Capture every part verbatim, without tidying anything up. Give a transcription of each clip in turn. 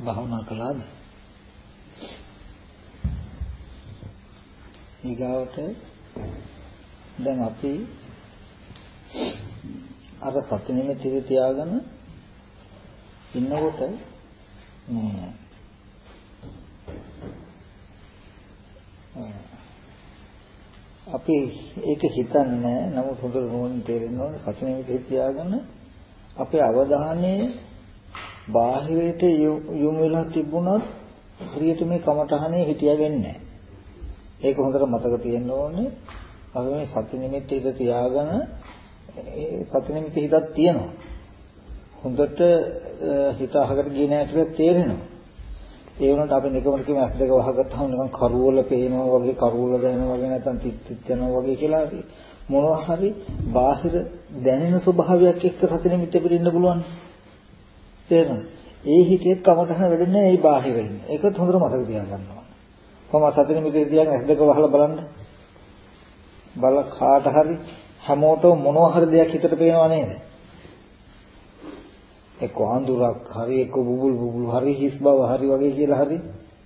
භාවනා කළාද? ඊගාවට දැන් අපි අර සති නිමිති තියාගෙන ඉන්නකොට මේ අපි ඒක හිතන්නේ නමුත් හොඳට නෝනින් තේරෙන්න ඕනේ සති නිමිති තියාගෙන අපේ අවධානය බාහිරයට යොමු වෙලා තිබුණත් හරියට මේ කමටහනේ හිටියා වෙන්නේ නැහැ. ඒක හොඳට මතක තියෙන්න ඕනේ. අපි මේ සති නිමිති ඉඳ තියාගෙන ඒ සති නිමිති හිතක් තියෙනවා. හොඳට හිත අහකට ගියේ නැහැ කියලා තේරෙනවා. ඒ වුණාට අපි නිකම්ම කියමු ඇස් දෙක වහගත්තාම නිකන් කරුවල පේනවා වගේ කරුවල දැනෙනවා වගේ නැත්නම් තිත් තිත් යනවා වගේ කියලා මොනවා හරි බාහිර දැනෙන ස්වභාවයක් එක්ක සති නිමිති පිටින්න පුළුවන්. තේරෙනවද? ඒ හිතේ කමටහන වෙන්නේ ඒ බාහිර ඉන්නේ. ඒකත් හොඳට මතක තියාගන්න ඕනේ. කොහොම සති නිමිති තියාගෙන ඇස් දෙක වහලා බලන්න. බල කාට හරි හැමෝටම මොනවා හරි දෙයක් හිතට පේනව නේද? එක්ක අඳුරක් හරි එක්ක බුබුල් බුබුල් හරි හිස් බව හරි වගේ කියලා හරි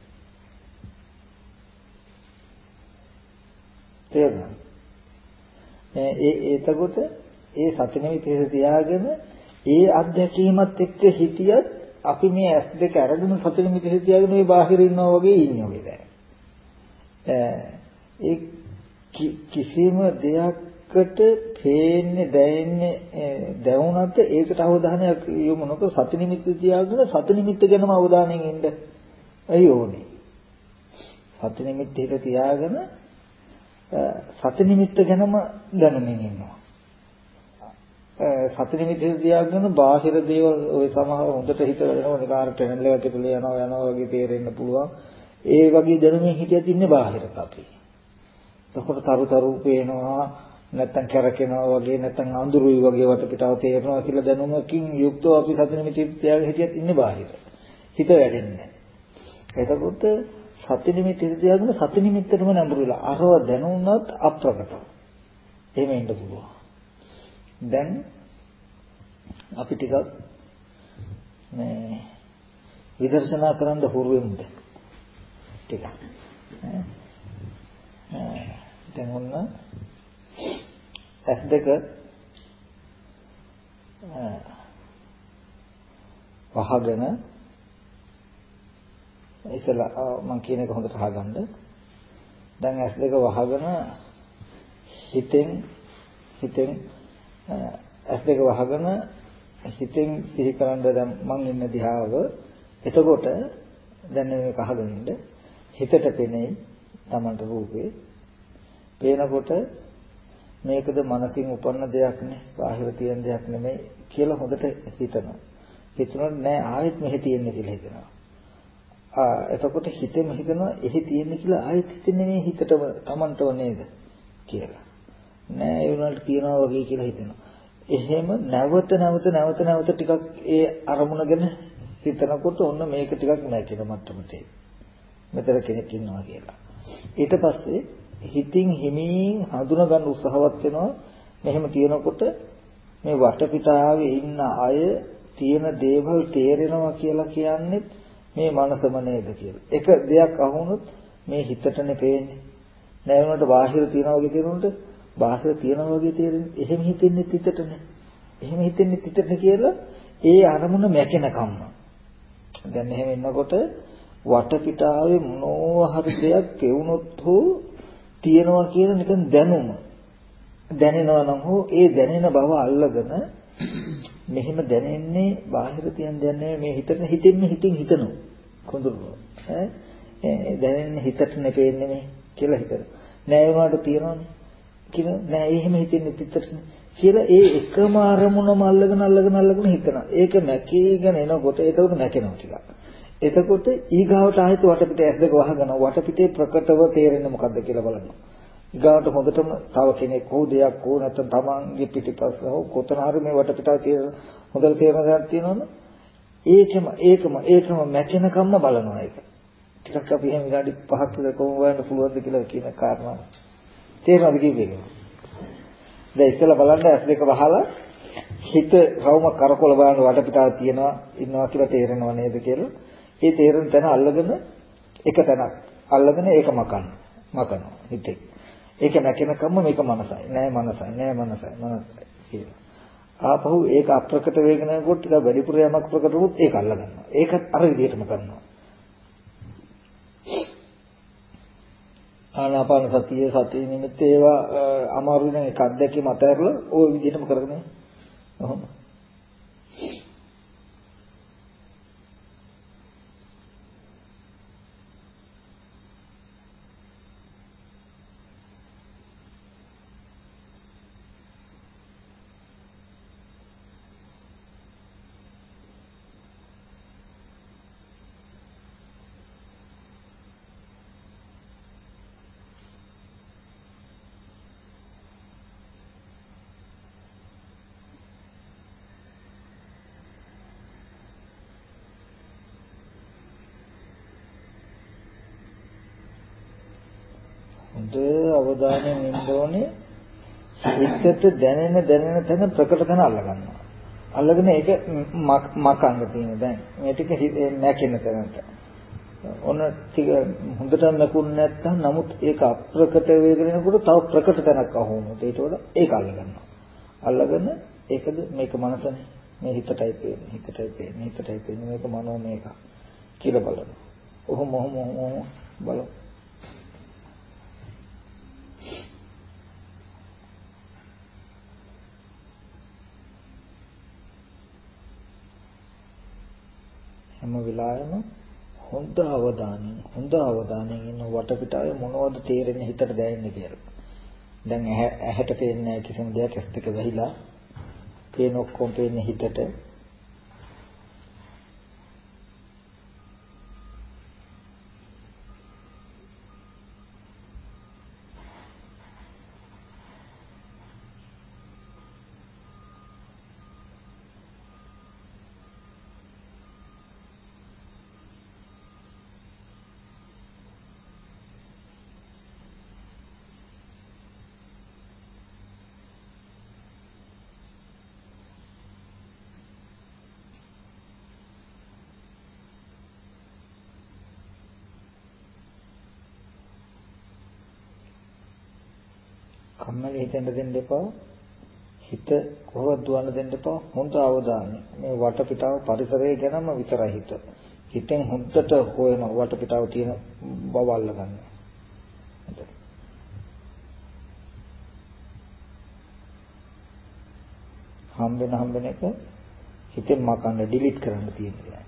තේරෙනවද? ඒ එතකොට ඒ සති නිමිති තියාගෙන ඒ අත්දැකීමත් එක්ක හිටියත් අපි මේ ඇස් දෙක අරගෙන සති නිමිති තියාගෙන මේ බාහිර ඉන්නවා වගේ ඉන්නේ ඔය දැන්. ඒ කිසිම දෙයකට පේන්නේ දැනෙන්නේ දැවුනත් ඒකට අවධානයක් යොමු නොකර සති නිමිති තියාගෙන සති නිමිත්ත ගැනම අවධානයෙන් ඉන්න ඇයි ඕනේ. සති නිමිති හිත තියාගෙන සති නිමිත්ත ගැනම දැනුමින් ඉන්නවා. සති නිමිති තියාගෙන බාහිර දේවල් ඔය සමහර හොඳට හිත වෙනවා නිකාර ටැනල් එකක් ඇතුලේ යනවා යනවා වගේ තේරෙන්න පුළුවන්. ඒ වගේ දැනුමින් හිටියත් ඉන්නේ බාහිරක අපි. එතකොට තරු තරු පේනවා නැත්තම් කැරකෙනවා වගේ නැත්තම් අඳුරුයි වගේ වටපිටාව තේරෙනවා කියලා දැනුමකින් යුක්තව අපි සති නිමිති තියාගෙන හිටියත් ඉන්නේ බාහිර. හිත වැඩෙන්නේ නැහැ. එතකොට සති නිමිති තියාගෙන සති නිමිත්තටම නඹුරු වෙලා අරව දැනුණත් අප්‍රකටව. එහෙම ඉන්න පුළුවන්. දැන් අපි ටිකක් මේ විදර්ශනා කරන්න හුරු වෙමුද? ටිකක්. දැන් ඔන්න ඇස් දෙක වහගෙන ඉතලා මම කියන එක හොඳට අහගන්න. දැන් ඇස් දෙක වහගෙන හිතෙන් හිතෙන් ඇස් දෙක වහගෙන හිතෙන් සිහි කරන්න දැන් මං ඉන්න දිහාව. එතකොට දැන් මේක අහගෙන ඉන්න හිතට පෙනෙයි තමන්ට රූපේ. පේනකොට මේකද මනසින් උපන්න දෙයක් නේ, බාහිර තියෙන දෙයක් නෙමෙයි කියලා හොඳට හිතනවා. හිතනොත් නෑ ආයෙත් මෙහෙ තියෙන්නේ කියලා හිතනවා. ආ එතකොට හිතෙම හිතනවා එහි තියෙන්නේ කියලා ආයෙත් හිතන්නේ මේ හිතටම තමන්ටව නේද කියලා. නෑ ඒ උනාට තියනවා වගේ කියලා හිතනවා. එහෙම නැවත නැවත නැවත නැවත ටිකක් ඒ අරමුණ ගැන හිතනකොට ඔන්න මේක ටිකක් නැකින මට්ටමට එයි. මෙතන කෙනෙක් ඉන්නවා කියලා. ඊට පස්සේ හිතින් හිමින් හඳුනා ගන්න උත්සාහවත් වෙනවා. මෙහෙම තියෙනකොට මේ වටපිටාවේ ඉන්න අය තියෙන දේවල් තේරෙනවා කියලා කියන්නේ මේ මනසම නේද කියලා. එක දෙයක් අහුනොත් මේ හිතටනේ පේන්නේ. නෑ වුණාට බාහිර තියනවා වගේ තේරුණොත් බාහිර තියනවා වගේ තේරෙන්නේ. එහෙම හිතෙන්නේ හිතටනේ. එහෙම හිතෙන්නේ හිතටනේ කියලා ඒ අරමුණ මැකෙනකම්ම. දැන් එහෙම ඉන්නකොට වටපිටාවේ මොනවා හරි දෙයක් පෙවුනොත් හෝ තියනවා කියන නිකන් දැනුම දැනෙනවා නම් හෝ ඒ දැනෙන බව අල්ලගෙන මෙහෙම දැනෙන්නේ බාහිර තියන දැනන්නේ මේ හිතන හිතින්ම හිතින් හිතනවා කොඳුරනවා ඈ දැනෙන්නේ හිතට නෙපෙන්නේ මේ කියලා හිතනවා නෑ වුණාට තියනවනේ කියලා නෑ එහෙම හිතෙන්නේ හිතට කියලා ඒ එකම අරමුණම අල්ලගෙන අල්ලගෙන අල්ලගෙන හිතනවා ඒක නැකීගෙන එනකොට ඒකට නැකෙනවා ටිකක් එතකොට ඊගාවට ආයෙත් වටපිට ඇස් දෙක වහගෙන වටපිටේ ප්‍රකටව තේරෙන්නේ මොකද්ද කියලා බලනවා. ඊගාවට හොඳටම තව කෙනෙක් හෝ දෙයක් හෝ නැත්නම් තමන්ගේ පිටිපස්ස හෝ කොතන හරි මේ වටපිටාව තියෙන හොඳට තේරෙන දෙයක් තියෙනවනේ. ඒකම ඒකම ඒකම මැකෙනකම්ම බලනවා ඒක. ටිකක් අපි එහෙම විනාඩි පහක් විතර කොහොම හොයන්න පුළුවන්ද කියලා කියන කාරණා. තේරෙනවද කියන්නේ? දැන් ඉස්සෙල්ලා බලන්න ඇස් දෙක වහලා හිත රවුම කරකොල බලන වටපිටාව තියෙනවා ඉන්නවා කියලා තේරෙනව නේද කියලා ඒ තේරෙන තැන අල්ලගෙන එක තැනක් අල්ලගෙන ඒක මකන්න. මකනවා හිතේ. ඒක නැකෙනකම්ම මේක මනසයි. නෑ මනසයි. නෑ මනසයි. මනසයි කියලා. ආපහු ඒක අප්‍රකට වේගන කොට ටික වැඩිපුර යමක් ප්‍රකට වුත් ඒක අල්ලගන්නවා. ඒකත් අර විදිහටම කරනවා. ආනාපාන සතිය සතිය නිමිත්ත ඒවා අමාරු වෙන එක අත්දැකීම අතහැරලා ওই විදිහටම කරගෙන ඔහොම හොඳ අවධානයෙන් ඉන්න ඕනේ. හිතට දැනෙන දැනෙන තැන ප්‍රකට තැන අල්ල ගන්නවා. අල්ලගෙන ඒක මකංග තියෙන දැන් මේ ටික නැකෙන තැනට. ඔන්න ටික හොඳට නැකුන් නැත්තම් නමුත් ඒක අප්‍රකට වේගනකොට තව ප්‍රකට තැනක් අහු වුණොත් ඊට වඩා ඒක අල්ල ගන්නවා. අල්ලගෙන ඒකද මේක මනසනේ. මේ හිතටයි පේන්නේ හිතටයි පේන්නේ හිතටයි පේන්නේ මේක මනෝ මේක කියලා බලනවා. ඔහොම ඔහොම ඔහොම බලමු. හැම වෙලාවෙම හොඳ අවධානයෙන් හොඳ අවධානයෙන් ඉන්න වටපිටාවේ මොනවද තේරෙන්නේ හිතට දැනෙන්නේ කියලා. දැන් ඇහැට පේන්නේ නැහැ කිසිම දෙයක් ඇස් දෙක වැහිලා. පේන ඔක්කොම පේන්නේ හිතට. කම්මැලි හිතෙන්ද දෙන්න එපා. හිත කොහොමද දුවන්න දෙන්න එපා. හොඳ අවධානය. මේ වටපිටාව පරිසරය ගැනම විතරයි හිත. හිතෙන් හොඳට හොයන වටපිටාව තියෙන බව අල්ලගන්න. හම්බෙන හම්බෙන එක හිතෙන් මකන්න ඩිලීට් කරන්න තියෙනවා.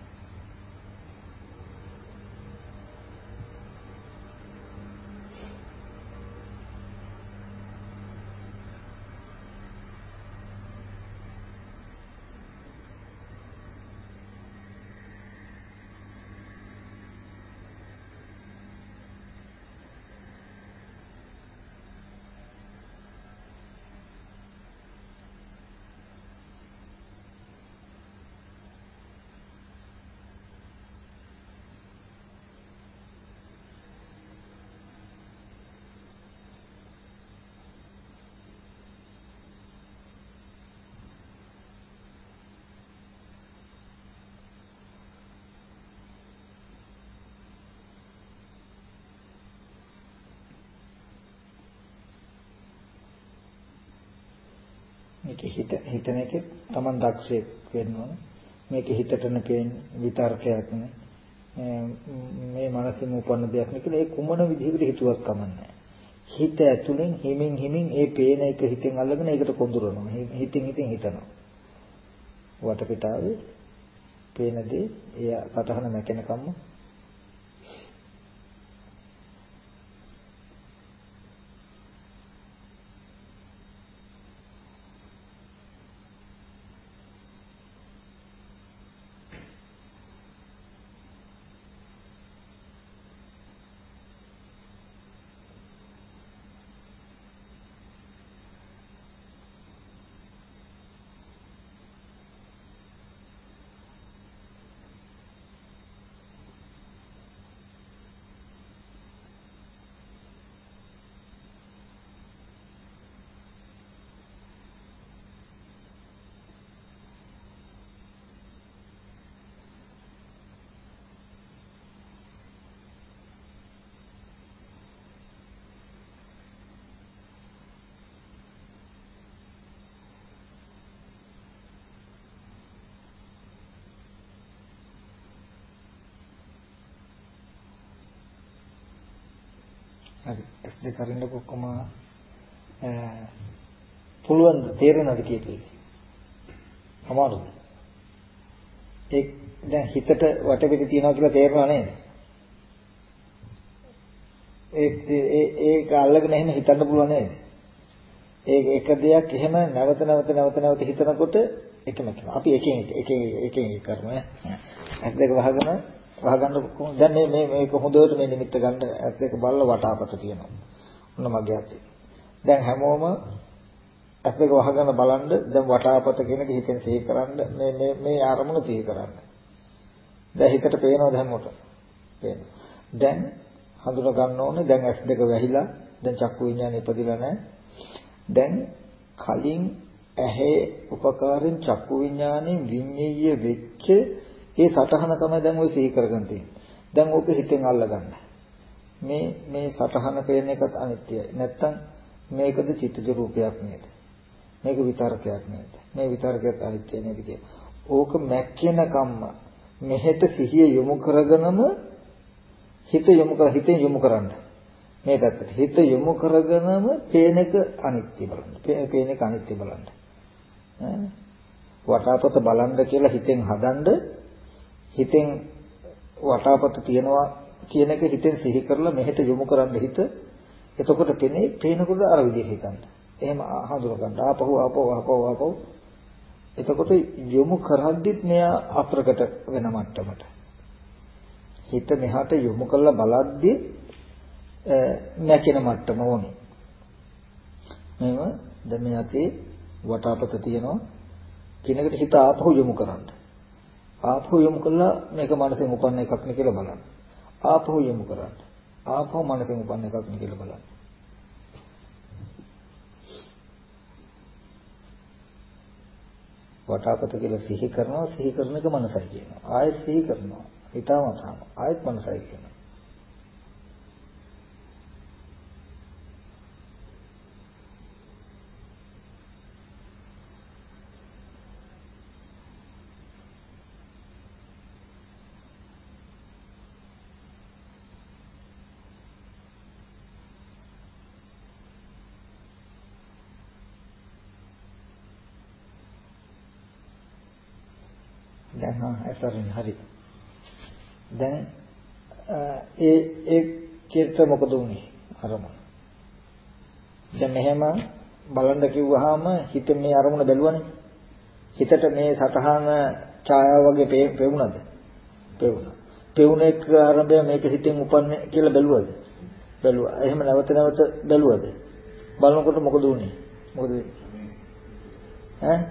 මේක හිත හිතන එකේ Taman දක්ෂයෙක් වෙන්න ඕන. මේක හිතටන පේන විතර්කයක් නේ. මේ මනසෙම උපන්න දෙයක් නේ කියලා ඒ කුමන විදිහකට හිතුවත් කමන්නේ. හිත ඇතුලෙන් හිමින් හිමින් ඒ පේන එක හිතෙන් අල්ලගෙන ඒකට කොඳුරනවා. හිතින් හිතින් හිතනවා. වටපිටාවේ පේන දේ එය සතහන නැකෙනකම්ම හරි. ඇස් දෙක අරින්න කොහොම පුළුවන් තේරෙනවද කියපේ? අමාරුද? ඒ දැන් හිතට වටපිට තියනවා කියලා තේරෙනව නේද? ඒ ඒ ඒක අල්ලගෙන එහෙම හිතන්න පුළුවන් නේද? ඒ එක දෙයක් එහෙම නැවත නැවත නැවත නැවත හිතනකොට එකම එක. අපි එකෙන් එක එක එක කරමු ඈ. ඇස් දෙක වහගෙන වහගන්න කොහොමද? දැන් මේ මේ මේක හොඳට මේ නිමිත්ත ගන්න ඇස් දෙක බලලා වටාපත තියෙනවා. ඔන්න මගේ අතේ. දැන් හැමෝම ඇස් දෙක වහගෙන බලන්න දැන් වටාපත කියන එක හිතෙන් සිහි කරන්න මේ මේ මේ ආරමුණ සිහි කරන්න. දැන් හිතට පේනවද හැමෝට? පේනවා. දැන් හඳුනා ගන්න ඕනේ දැන් ඇස් දෙක වැහිලා දැන් චක්කු විඤ්ඤාණය ඉපදිලා නැහැ. දැන් කලින් ඇහි උපකාරයෙන් චක්කු විඤ්ඤාණයෙන් විඤ්ඤාය වෙච්ච ඒ සටහන තමයි දැන් ওই සිහි කරගෙන තියෙන්නේ. දැන් ඕක හිතෙන් අල්ලගන්න. මේ මේ සටහන පේන එකත් අනිත්‍යයි. නැත්තම් මේකද චිත්තජ රූපයක් නේද? මේක විතරකයක් නේද? මේ විතරකයක් අනිත්‍ය නේද කිය. ඕක මැක්කෙන කම්ම මෙහෙට සිහිය යොමු කරගෙනම හිත යොමු කර හිතෙන් යොමු කරන්න. මේ පැත්තට හිත යොමු කරගෙනම පේන එක අනිත්‍ය බලන්න. පේන එක අනිත්‍ය බලන්න. වටාපත බලන්න කියලා හිතෙන් හදන්න හිතෙන් වටාපත තියනවා කියන එක හිතෙන් සිහි කරලා මෙහෙට යොමු කරන්න හිත. එතකොට පෙනේ පේනකොට අර විදිහට හිතන්න. එහෙම හඳුන ගන්න. ආපහු ආපහු ආපහු ආපහු. එතකොට යොමු කරද්දිත් මෙයා අප්‍රකට වෙන මට්ටමට. හිත මෙහාට යොමු කරලා බලද්දි නැකින මට්ටම ඕනේ. මේව දැන් මේ අපේ වටාපත තියෙනවා කිනකට හිත ආපහු යොමු කරන්න. ආපහු යොමු කළා මේක මනසෙන් උපන්න එකක් නේ කියලා බලන්න. ආපහු යොමු කරන්න. ආපහු මනසෙන් උපන්න එකක් නේ කියලා බලන්න. වටාපත කියලා සිහි කරනවා සිහි කරන එක මනසයි කියනවා. ආයෙත් සිහි කරනවා. හිතාමතාම ආයෙත් මනසයි කියනවා. දැන් හා ඇසරින් හරි. දැන් ඒ ඒ කීර්ත මොකද උනේ අරමුණ. දැන් මෙහෙම බලන්න කිව්වහම හිත මේ අරමුණ බැලුවනේ. හිතට මේ සතහන ඡායාව වගේ පෙවුනද? පෙවුනා. පෙවුන එක ආරම්භය මේක හිතෙන් උපන්නේ කියලා බැලුවද? බැලුවා. එහෙම නැවත නැවත බැලුවද? බලනකොට මොකද උනේ? මොකද වෙන්නේ? ඈ?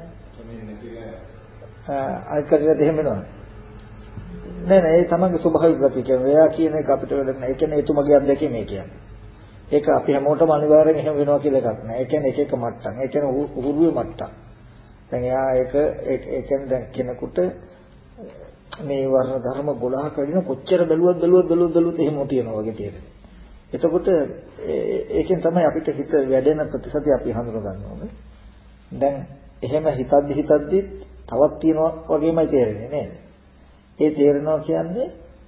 අයිකරේද එහෙම වෙනවද? නෑ නෑ ඒ තමයි ස්වභාවික ගතිය කියන්නේ. එයා කියන එක අපිට වැඩක් නෑ. ඒ කියන්නේ එතුමගේ අත්දැකීම මේ කියන්නේ. ඒක අපි හැමෝටම අනිවාර්යෙන් එහෙම වෙනවා කියලා එකක් නෑ. ඒ කියන්නේ එක එක මට්ටම්. ඒ කියන්නේ උහුරුවේ මට්ටම්. දැන් එයා ඒක ඒ කියන්නේ දැන් කෙනෙකුට මේ වර්ණ ධර්ම ගොඩාක් වැඩින කොච්චර බැලුවත් බැලුවත් බැලුවත් බැලුවත් එහෙම තියෙනවා වගේ තියෙනවා. එතකොට ඒකෙන් තමයි අපිට හිත වැඩෙන ප්‍රතිශතය අපි හඳුන ගන්න ඕනේ. දැන් එහෙම හිතද්දි හිතද්දි තවත් තියෙනවා වගේමයි තේරෙන්නේ නේද? ඒ තේරෙනවා කියන්නේ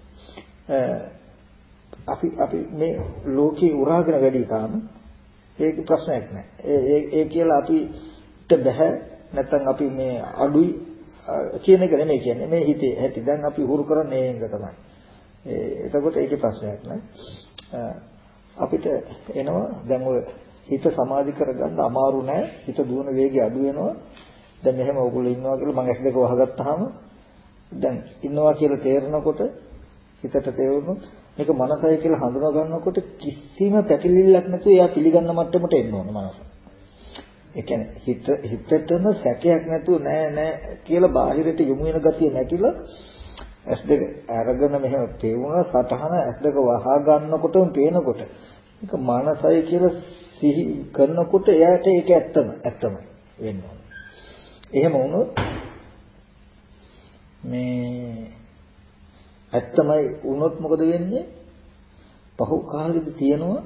අපි අපි මේ ලෝකේ උරාගෙන වැඩි කාම ඒක ප්‍රශ්නයක් නෑ. ඒ ඒ කියලා අපිට බෑ නැත්නම් අපි මේ අඩුයි කියන එක නෙමෙයි කියන්නේ. මේ හිතේ ඇති දැන් අපි හුරු කරන්නේ ඒක තමයි. එතකොට ඒකේ ප්‍රශ්නයක් නෑ. අපිට එනවා දැන් ඔය හිත සමාධි කරගන්න අමාරු නෑ. හිත දුවන වේගය අඩු වෙනවා. දැන් මෙහෙම ඕගොල්ලෝ ඉන්නවා කියලා මම ඇස් දෙක වහගත්තාම දැන් ඉන්නවා කියලා තේරෙනකොට හිතට තේරුණොත් මේක මනසයි කියලා හඳුනා ගන්නකොට කිසිම පැකිලිල්ලක් නැතුව එයා පිළිගන්න මට්ටමට එන්න ඕන මනස. ඒ කියන්නේ හිත හිතටම සැකයක් නැතුව නෑ නෑ කියලා බාහිරට යොමු වෙන ගතිය නැතිලා ඇස් දෙක අරගෙන මෙහෙම පේවුණ සතහන ඇස් දෙක වහා ගන්නකොටම පේනකොට මේක මනසයි කියලා සිහි කරනකොට එයාට ඒක ඇත්තම ඇත්තමයි වෙන්න ඕන. එහෙම වුණොත් මේ ඇත්තමයි වුණොත් මොකද වෙන්නේ? පහු කාලෙදි තියෙනවා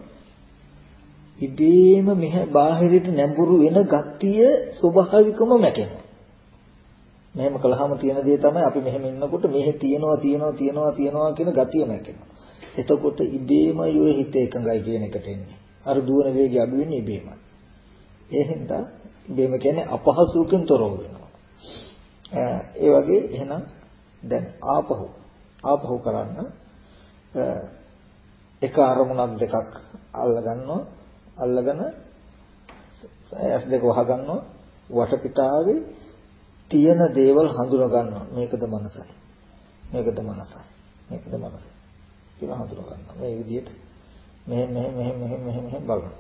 ඉබේම මෙහ බාහිරට නැඹුරු වෙන ගතිය ස්වභාවිකම මැකෙනවා. මෙහෙම කළාම තියෙන දේ තමයි අපි මෙහෙම ඉන්නකොට මෙහෙ තියනවා තියනවා තියනවා තියනවා කියන ගතිය මැකෙනවා. එතකොට ඉබේමයි ඔය හිත එකඟයි කියන එකට එන්නේ. අර දුවන වේගය අඩු වෙන්නේ ඉබේමයි. ඒ හින්දා ඉබේම කියන්නේ අපහසුකම් තොරව වෙනවා. ඒ වගේ එහෙනම් දැන් ආපහු ආපහු කරන්න එක අරමුණක් දෙකක් අල්ල ගන්නවා. අල්ලගෙන ඇස් දෙක වහ ගන්නවා. වටපිටාවේ තියෙන දේවල් හඳුනා ගන්නවා. මේකද මනසයි. මේකද මනසයි. මේකද මනසයි. කියලා හඳුනා ගන්නවා. මේ විදිහට මෙහෙම මෙහෙම මෙහෙම මෙහෙම මෙහෙම මෙහෙම බලනවා.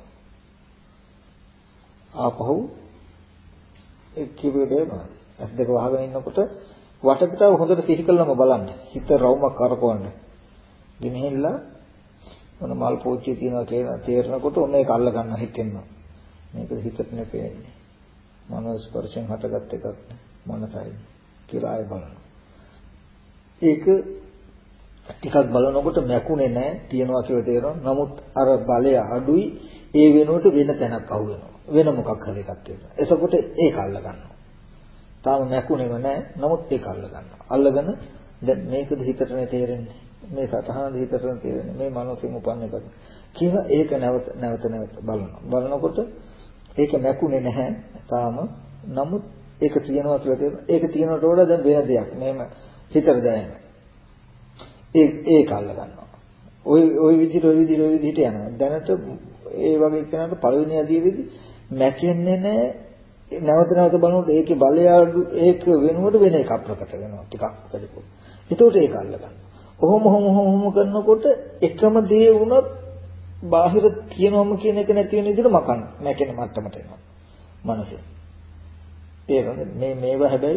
ආපහු ඒ කිව්වේ දෙනවා. ඇස් දෙක වහගෙන ඉන්නකොට වටපිටාව හොඳට සිහි කළාම බලන්න. හිත රවුමක් කරකවන්න. ගෙනහිල්ලා මොන මල් පෝච්චිය තියනවා කියලා තේරෙනකොට ඔන්න ඒක අල්ල ගන්න හිතෙන්න. මේක හිතට නෙපෙන්නේ. මනෝ ස්පර්ශයෙන් හටගත් එකක් මනසයි කියලා ආයෙ බලනවා. ඒක ටිකක් බලනකොට මැකුනේ නැහැ තියනවා කියලා තේරෙනවා. නමුත් අර බලය අඩුයි ඒ වෙනුවට වෙන තැනක් අහු වෙනවා. වෙන මොකක් හරි එකක් තියෙනවා. එතකොට ඒක අල්ල ගන්නවා. තාම මැකුනේම නැහැ. නමුත් ඒක අල්ල ගන්නවා. අල්ලගෙන දැන් මේකද හිතටනේ තේරෙන්නේ. මේ සතහනද හිතටනේ තේරෙන්නේ. මේ මනසෙන් උපන්න එකක්. කියලා ඒක නැවත නැවත නැවත බලනවා. බලනකොට ඒක මැකුනේ නැහැ තාම. නමුත් ඒක තියනවා කියලා තේරෙනවා. ඒක තියනට වඩා දැන් වෙන දෙයක්. මේම හිතට දැනෙනවා. ඒ ඒක අල්ල ගන්නවා. ওই ওই විදිහට ওই විදිහට ওই විදිහට යනවා. දැනට ඒ වගේ කෙනාට පළවෙනි අධ්‍යයනයේදී මැකෙන්නේ නැහැ. නැවත නැවත බලනකොට ඒකේ බලය ඒක වෙනුවට වෙන එකක් ප්‍රකට වෙනවා. ටිකක් වැඩිපුර. ඒතකොට ඒක අල්ල ගන්නවා. ඔහොම ඔහොම ඔහොම කරනකොට එකම දේ වුණත් බාහිර කියනවම කියන එක නැති වෙන විදිහට මකන්න මැකෙන මට්ටමට එනවා. මනසේ. තේරෙනවද? මේ මේවා හැබැයි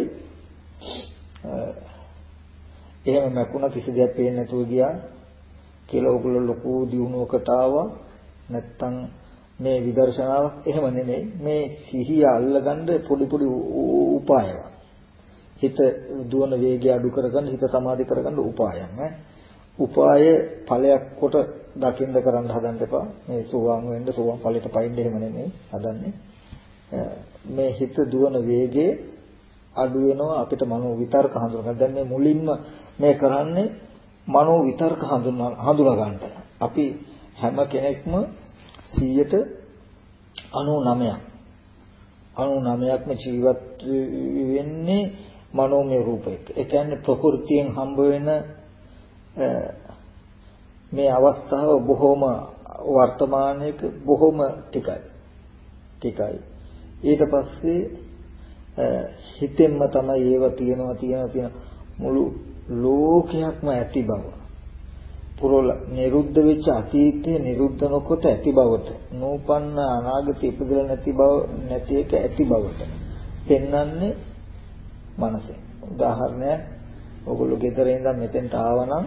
එහෙම මැකුණ කිසි දෙයක් පේන්නේ නැතුව ගියා කියලා ඔයගොල්ලෝ ලොකු දියුණුවකට ආවා. නැත්තම් මේ විදර්ශනාවක් එහෙම නෙමෙයි. මේ සිහිය අල්ලගන්න පොඩි පොඩි උපායවක්. හිත දුවන වේගය අඩු කරගන්න හිත සමාධි කරගන්න උපායන් ඈ. උපාය ඵලයක් කොට දකින්න කරන්න හදන්න එපා. මේ සෝවාන් වෙන්න සෝවාන් ඵලයට පයින්න එහෙම නෙමෙයි හදන්නේ. මේ හිත දුවන වේගයේ අඩු වෙනවා අපිට මනෝ විතර්ක හඳුනගන්න. දැන් මේ මුලින්ම මේ කරන්නේ මනෝ විතර්ක හඳුනා හඳුනා ගන්න. අපි හැම කෙනෙක්ම සීයට අනූනවයක් අනූනවයක්ම ජීවත් වෙන්නේ මනෝමය රූපයක. ඒ කියන්නේ ප්‍රകൃතියෙන් හම්බ වෙන මේ අවස්ථාව බොහොම වර්තමානයේක බොහොම ටිකයි. ටිකයි. ඊට පස්සේ හිතෙන්ම තමයි ඒව තියෙනවා තියෙනවා තියෙන මුළු ලෝකයක්ම ඇති බව. පුරල නිරුද්ධ වෙච්ච අතීතයේ නිරුද්ධ නොකොට ඇති බවට, නූපන්න අනාගතේ ඉපදෙලා නැති බව නැති එක ඇති බවට පෙන්වන්නේ මනසෙන්. උදාහරණයක් ඔයගොල්ලෝ ගෙදර ඉඳන් මෙතෙන්ට ආවනම්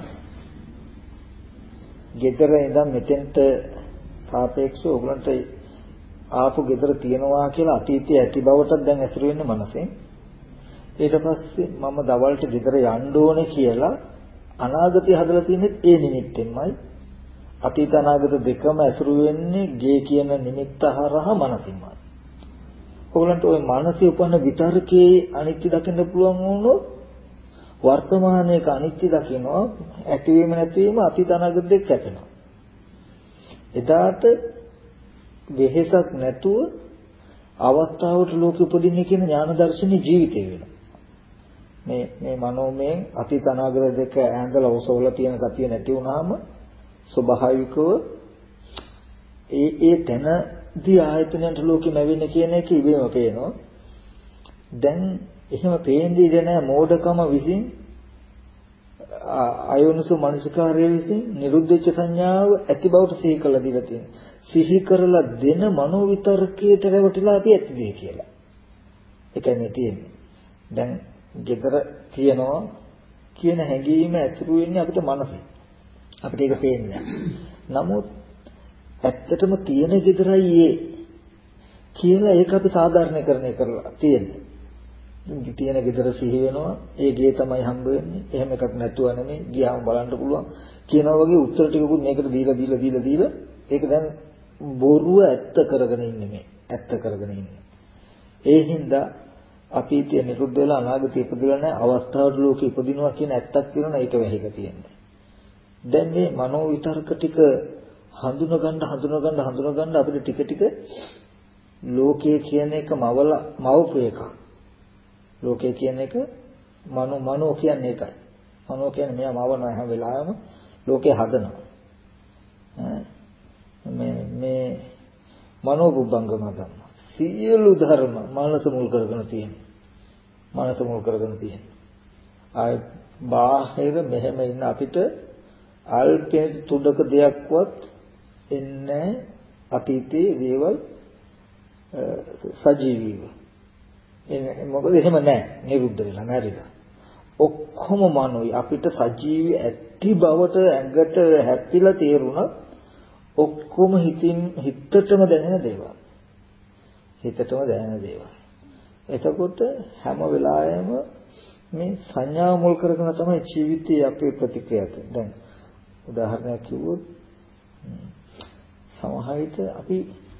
ගෙදර ඉඳන් මෙතෙන්ට සාපේක්ෂව ඔයගොල්ලන්ට ආපු ගෙදර තියනවා කියලා අතීතයේ ඇති බවටත් දැන් ඇසුරු වෙන්නේ මනසෙන්. ඊට පස්සේ මම දවල්ට ගෙදර යන්න ඕනේ කියලා අනාගතය හදලා තියෙන්නේ ඒ නිමිත්තෙන්මයි. අතීත අනාගත දෙකම ඇසුරු වෙන්නේ ගේ කියන නිමිත්ත හරහා මනසින්මයි. ඔයගලන්ට ওই මානසික උපන්න විතර්කයේ අනිත්‍ය දකින්න පුළුවන් වුණොත් වර්තමානයේක අනිත්‍ය දකිනවා ඇතිවීම නැතිවීම අතීත අනාගත දෙක කැපෙනවා. එදාට වෙහෙසක් නැතුව අවස්ථාවට ලෝක උපදින්නේ කියන ඥාන දර්ශනේ ජීවිතේ වෙනවා. මේ මේ මනෝමයෙන් අතීත අනාගත දෙක ඇඳලා ඔසවලා තියෙන ගතිය නැති වුනහම ස්වභාවිකව ඒ ඒ තැනදී ආයතනයන්ට ලෝකෙ නැවෙන්නේ කියන එක ඉබේම පේනවා. දැන් එහෙම පේන්නේ ඉඳ නැහැ මෝඩකම විසින් අයෝනිසෝ මනසිකාරය විසින් නිරුද්ධ වෙච්ච සංඥාව ඇති බවට සිහි කරලා දීලා තියෙනවා. සිහි කරලා දෙන මනෝ විතර්කයට රැවටිලා අපි ඇතිදී කියලා. ඒකනේ තියෙන්නේ. දැන් ගෙදර තියනවා කියන හැඟීම ඇතුළු වෙන්නේ අපිට මනසේ. අපිට ඒක පේන්නේ නමුත් ඇත්තටම තියෙන ගෙදරයි ඒ කියලා ඒක අපි සාධාරණීකරණය කරලා තියෙන්නේ. තියෙන ගෙදර සිහි වෙනවා ඒ ගේ තමයි හම්බ වෙන්නේ. එහෙම එකක් නැතුව නෙමෙයි ගියාම බලන්න පුළුවන් කියනවා වගේ උත්තර ටිකකුත් මේකට දීලා දීලා දීලා දීලා ඒක දැන් බොරුව ඇත්ත කරගෙන ඉන්නේ මේ. ඇත්ත කරගෙන ඉන්නේ. ඒ හින්දා අතීතයේ නිරුද්ධ වෙලා අනාගතයේ ඉපදෙලා නැහැ අවස්ථාවට ලෝකෙ ඉපදිනවා කියන ඇත්තක් කියනවා ඒක වැහිලා තියෙනවා. දැන් මේ මනෝ විතර්ක ටික හඳුන ගන්න හඳුන ගන්න හඳුන ගන්න අපිට ටික ටික ලෝකයේ කියන එක මවල මවපු එකක්. ලෝකයේ කියන එක මනෝ මනෝ කියන්නේ ඒකයි. මනෝ කියන්නේ මෙයා මවන හැම වෙලාවෙම ලෝකේ හදනවා. මේ මේ මනෝ බුද්ධංගම ධර්ම. සියලු ධර්ම මනස මුල් කරගෙන තියෙන. මනස මුල් කරගෙන තියෙන. ආය බාහිර මෙහෙම ඉන්න අපිට අල්පේ තුඩක දෙයක්වත් එන්නේ අතීතයේ දේවල් සජීවීව. එන්නේ මොකද එහෙම නැහැ. නිරුද්ධ වෙලා නැරිලා. ඔක්කොම මනෝයි අපිට සජීවී ඇති බවට ඇඟට හැප්පිලා තේරුණත් ඔක්කොම හිතින් හිතටම දැනෙන දේවල්. හිතටම දැනෙන දේවල්. එතකොට හැම වෙලාවෙම මේ සංඥා මුල් කරගෙන තමයි ජීවිතයේ අපේ ප්‍රතික්‍රියාව. දැන් උදාහරණයක් කිව්වොත් සමහර විට අපි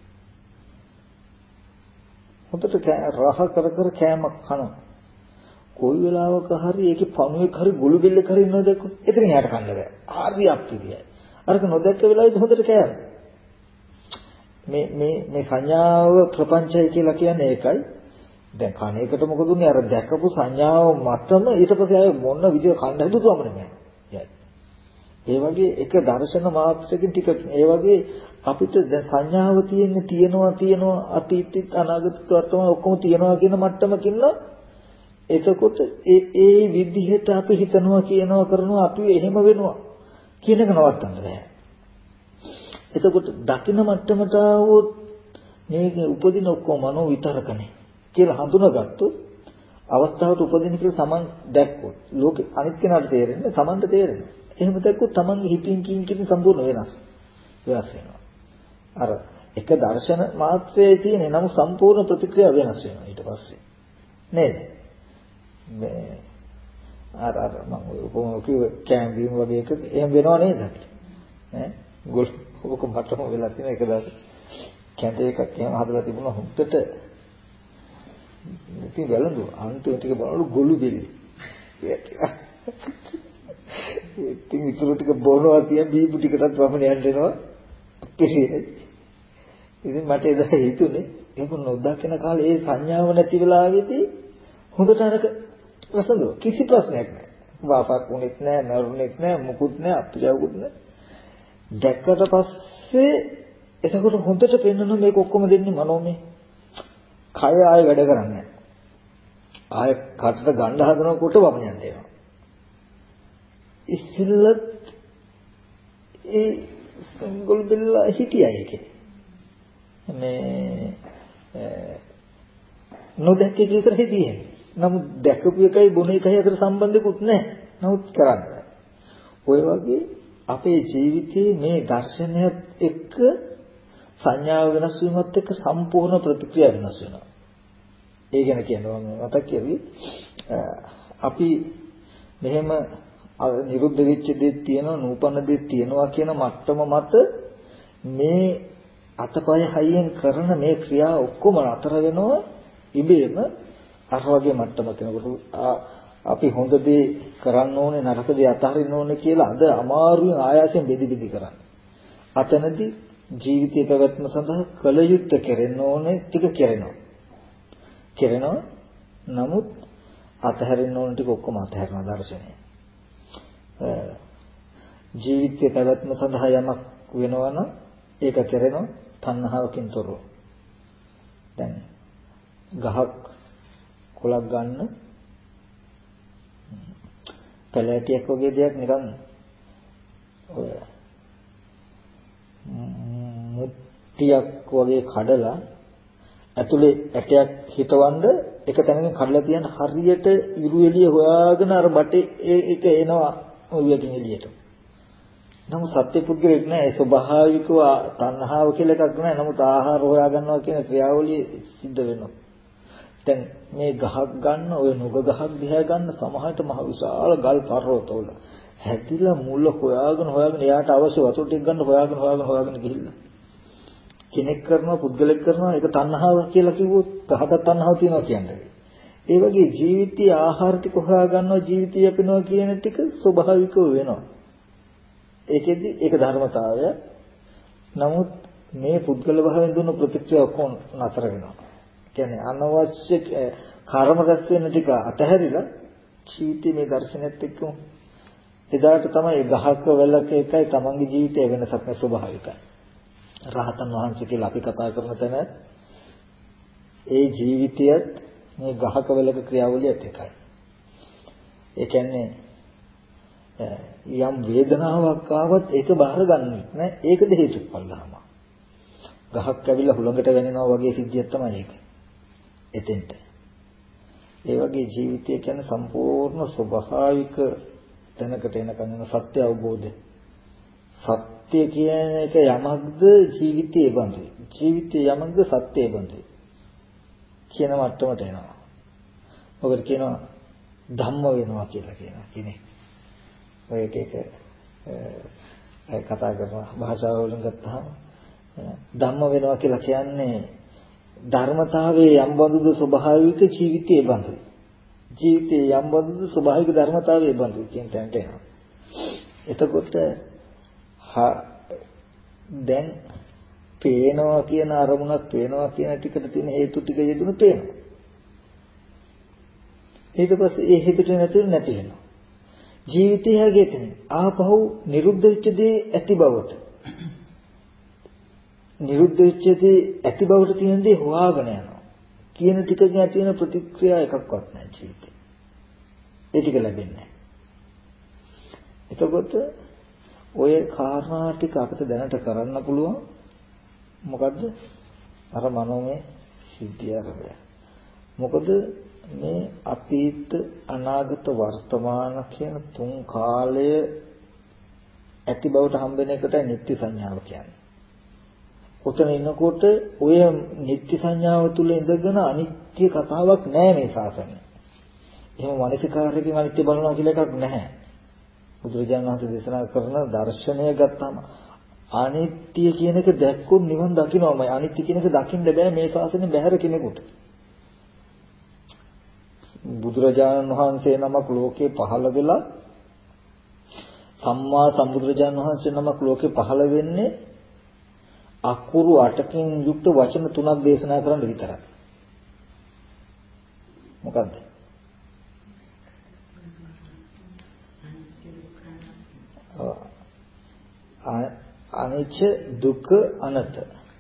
හොඳට රහ කර කර කෑමක් කනවා. කොයි වෙලාවක හරි ඒකේ පණුවෙක් හරි ගුළු බෙල්ලක් හරි ඉන්නවද එක්ක එතන යට කන්න බෑ. හරි අප්පිරියයි. අරක නොදැක්ක වෙලාවෙදි හොඳට කෑවා. මේ මේ මේ සංඥාව ප්‍රපංචය කියලා කියන්නේ ඒකයි. දැන් කණ එකට මොකද උනේ අර දැකපු සංඥාව මතම ඊට පස්සේ ආයේ මොන විදිය කන්න හදුවම නෙමෙයි. ඒ වගේ එක දර්ශන මාත්‍රකින් ටික ඒ වගේ අපිට දැන් සංඥාව තියෙන්නේ තියනවා තියනවා අතීතත් අනාගතත් වර්තමාන ඔක්කොම තියනවා කියන මට්ටමකින් නම් එතකොට ඒ ඒ විදිහට අපි හිතනවා කියනවා කරනවා අපි එහෙම වෙනවා කියන එක නවත්තන්න බෑ. එතකොට දකින්න මට්ටමට આવොත් මේක උපදින ඔක්කොම මනෝ විතරකනේ කියලා හඳුනාගත්තොත් අවස්ථාවට උපදින කියලා Taman දැක්කොත් ලෝකෙ අනිත් කෙනාට තේරෙන්නේ Tamanට තේරෙන්නේ. එහෙම දැක්කොත් Tamanගේ හිතින් කින් කින් සම්පූර්ණ වෙනස් වෙනස් වෙනවා. අර එක දර්ශන මාත්‍රයේ තියෙන නම් සම්පූර්ණ ප්‍රතික්‍රියාව වෙනස් වෙනවා ඊට පස්සේ. නේද? මේ අර අර මම කොහොමද කිව්වේ කැම්බියම් වගේ එක එහෙම වෙනව නේද අපිට? ඈ ගොල් ඔක මටම වෙලා තියෙන එක දාස කැඳේ එකක් එහෙම හදලා තිබුණා හොද්දට ඉතින් වැළඳු අන්තිම ටික බලනකොට ගොළු බෙලි. ඉතින් ඉතුරු ටික බොනවා තියන් බීපු ටිකටත් වමන යන්න වෙනවා. ඉතින් මට එදා හිතුනේ ඒක නොදකින කාලේ ඒ සංඥාව නැති වෙලාවේදී හොඳට අරක වසඳුව කිසි ප්‍රශ්නයක් නැහැ. වාපක් වුණෙත් නැහැ, නරුණෙත් නැහැ, මුකුත් නැහැ, අප්පියවුත් නැහැ. දැක්කට පස්සේ එතකොට හොඳට පෙන්වන මේක ඔක්කොම දෙන්නේ මනෝමය. කය ආයෙ වැඩ කරන්නේ නැහැ. ආයෙ කටට ගන්න හදනකොට වම යන්න එනවා. ඉස්සෙල්ලත් ඒ ගොල් බෙල්ල හිටියා ඒකේ. මේ නොදැක්කේ විතරයි තියෙන්නේ. නමුත් දැකපු එකයි බොන එකයි අතර සම්බන්ධයක්වත් නැහැ. නමුත් කරන්නේ. ඔය වගේ අපේ ජීවිතයේ මේ දර්ශනයත් එක්ක සංඥාව වෙනස් වීමත් එක්ක සම්පූර්ණ ප්‍රතික්‍රියා වෙනස් වෙනවා. ඒ ගැන කියනවා මම මතක් කරුවේ අපි මෙහෙම නිරුද්ධ වෙච්ච දෙයක් තියෙනවා නූපන්න දෙයක් තියෙනවා කියන මට්ටම මත මේ අතපය හයියෙන් කරන මේ ක්‍රියා ඔක්කොම නතර වෙනවා ඉබේම අර වගේ මට්ටමක කෙනෙකුට අපි හොඳ දේ කරන්න ඕනේ නරක දේ අතහරින්න ඕනේ කියලා අද අමාරුවෙන් ආයාසයෙන් බෙදි බෙදි කරන්නේ. අතනදී ජීවිතයේ පැවැත්ම සඳහා කල යුත්තේ කෙරෙන්න ඕනේ ටික කෙරෙනවා. කෙරෙනවා නමුත් අතහරින්න ඕන ටික ඔක්කොම අතහරින දර්ශනය. ජීවිතයේ පැවැත්ම සඳහා යමක් වෙනවා නම් ඒක කෙරෙනවා තණ්හාවකින් තොරව. දැන් ගහක් කොලක් ගන්න පැලෑටියක් වගේ දෙයක් නිකන් ඔය මුට්ටියක් වගේ කඩලා ඇතුලේ ඇටයක් හිටවන්න එක තැනකින් කඩලා තියන හරියට ඉරු එළිය හොයාගෙන අර බටේ ඒක එනවා ඔයකින් එළියට. නමුත් සත්‍ය පුද්ගලෙක් නෑ ඒ ස්වභාවිකව තණ්හාව කියලා එකක් නෑ. නමුත් ආහාර හොයා ගන්නවා කියන ක්‍රියාවලිය සිද්ධ වෙනවා. දැන් මේ ගහක් ගන්න ඔය නුග ගහක් දිහා ගන්න සමහරට මහ විශාල ගල් පර්වතවල හැදිලා මුල හොයාගෙන හොයාගෙන එයාට අවශ්‍ය වතුර ටික ගන්න හොයාගෙන හොයාගෙන හොයාගෙන ගිහිල්ලා කෙනෙක් කරනවා පුද්ගලෙක් කරනවා ඒක තණ්හාව කියලා කිව්වොත් ගහට තණ්හාව තියෙනවා කියන්නේ. ඒ වගේ ජීවිතයේ ආහාර ටික හොයා ගන්නවා ජීවිතය යපිනවා කියන ටික ස්වභාවිකව වෙනවා. ඒකෙදි ඒක ධර්මතාවය. නමුත් මේ පුද්ගල භාවයෙන් දුන්න ප්‍රතික්‍රියාව ඔක්කොම නතර වෙනවා. කියන්නේ අනවශ්‍ය කර්ම රැස් වෙන ටික අතහැරිලා ජීවිතේ මේ දර්ශනයත් එක්කම එදාට තමයි ගහක වැලක එකයි තමන්ගේ ජීවිතයේ වෙනසක් නැ ස්වභාවිකයි. රහතන් වහන්සේ කියලා අපි කතා කරන තැන ඒ ජීවිතයත් මේ ගහක වැලක ක්‍රියාවලියත් එකයි. ඒ කියන්නේ යම් වේදනාවක් ආවත් ඒක බාහිර ගන්නෙ නෑ. ඒකද හේතුඵලම. ගහක් ඇවිල්ලා හුළඟට වැනෙනවා වගේ සිද්ධියක් තමයි ඒක. එතෙන්ට. ඒ වගේ ජීවිතය කියන්නේ සම්පූර්ණ ස්වභාවික තැනකට එනකන් යන සත්‍ය අවබෝධය. සත්‍ය කියන එක යමක්ද ජීවිතයේ බඳුයි. ජීවිතයේ යමක්ද සත්‍යයේ බඳුයි. කියන මට්ටමට එනවා. ඔකට කියනවා ධම්ම වෙනවා කියලා කියනවා. කියන්නේ ඔය එක එක කතා කරන භාෂාව වලින් ගත්තාම ධම්ම වෙනවා කියලා කියන්නේ ධර්මතාවයේ යම් බඳුද ස්වභාවික ජීවිතයේ බඳුයි. ජීවිතයේ යම් බඳුද ස්වභාවික ධර්මතාවයේ බඳුයි කියන තැනට එනවා. එතකොට දැන් පේනවා කියන අරමුණක් පේනවා කියන ටිකට තියෙන හේතු ටික යෙදුණු පේනවා. ඊට පස්සේ ඒ හේතු ටික නැතිව නැති වෙනවා. ජීවිතය හැගෙතන ආපහු නිරුද්ධ වෙච්ච දේ ඇති බවට නිරුද්ධ වෙච්ච දේ ඇති බවට තියෙන දේ හොයාගෙන යනවා කියන ටික ගැන තියෙන ප්‍රතික්‍රියා එකක්වත් නැහැ ජීවිතේ. ඒ ටික ලැබෙන්නේ නැහැ. එතකොට ඔය කාරණා ටික අපිට දැනට කරන්න පුළුවන් මොකද්ද? අර මනෝමය සිද්ධිය අරබය. මොකද මේ අතීත අනාගත වර්තමාන කියන තුන් කාලය ඇති බවට හම්බෙන එකට නිත්‍ය සංඥාව කියන්නේ. උතන ඉන්නකොට ඔය නිත්‍ය සංඥාව තුල ඉඳගෙන අනිත්‍ය කතාවක් නෑ මේ ශාසනයේ. එහෙම මානසිකාරයෙන් අනිත්‍ය බලනවා කියලා එකක් නැහැ. බුදුරජාණන් වහන්සේ දේශනා කරන දර්ශනය ගත්තාම අනිත්‍ය කියන එක දැක්කොත් නිවන් දකින්නමයි. අනිත්‍ය කියන එක දකින්න බෑ මේ ශාසනයේ බැහැර කෙනෙකුට. බුදුරජාණන් වහන්සේ නමක් ලෝකේ පහළ වෙලා සම්මා සම්බුදුරජාණන් වහන්සේ නමක් ලෝකේ පහළ වෙන්නේ අකුරු අටකින් යුක්ත වචන තුනක් දේශනා කරන්න විතරයි. මොකද්ද? අනිච්ච දුක්ඛ අනත්ත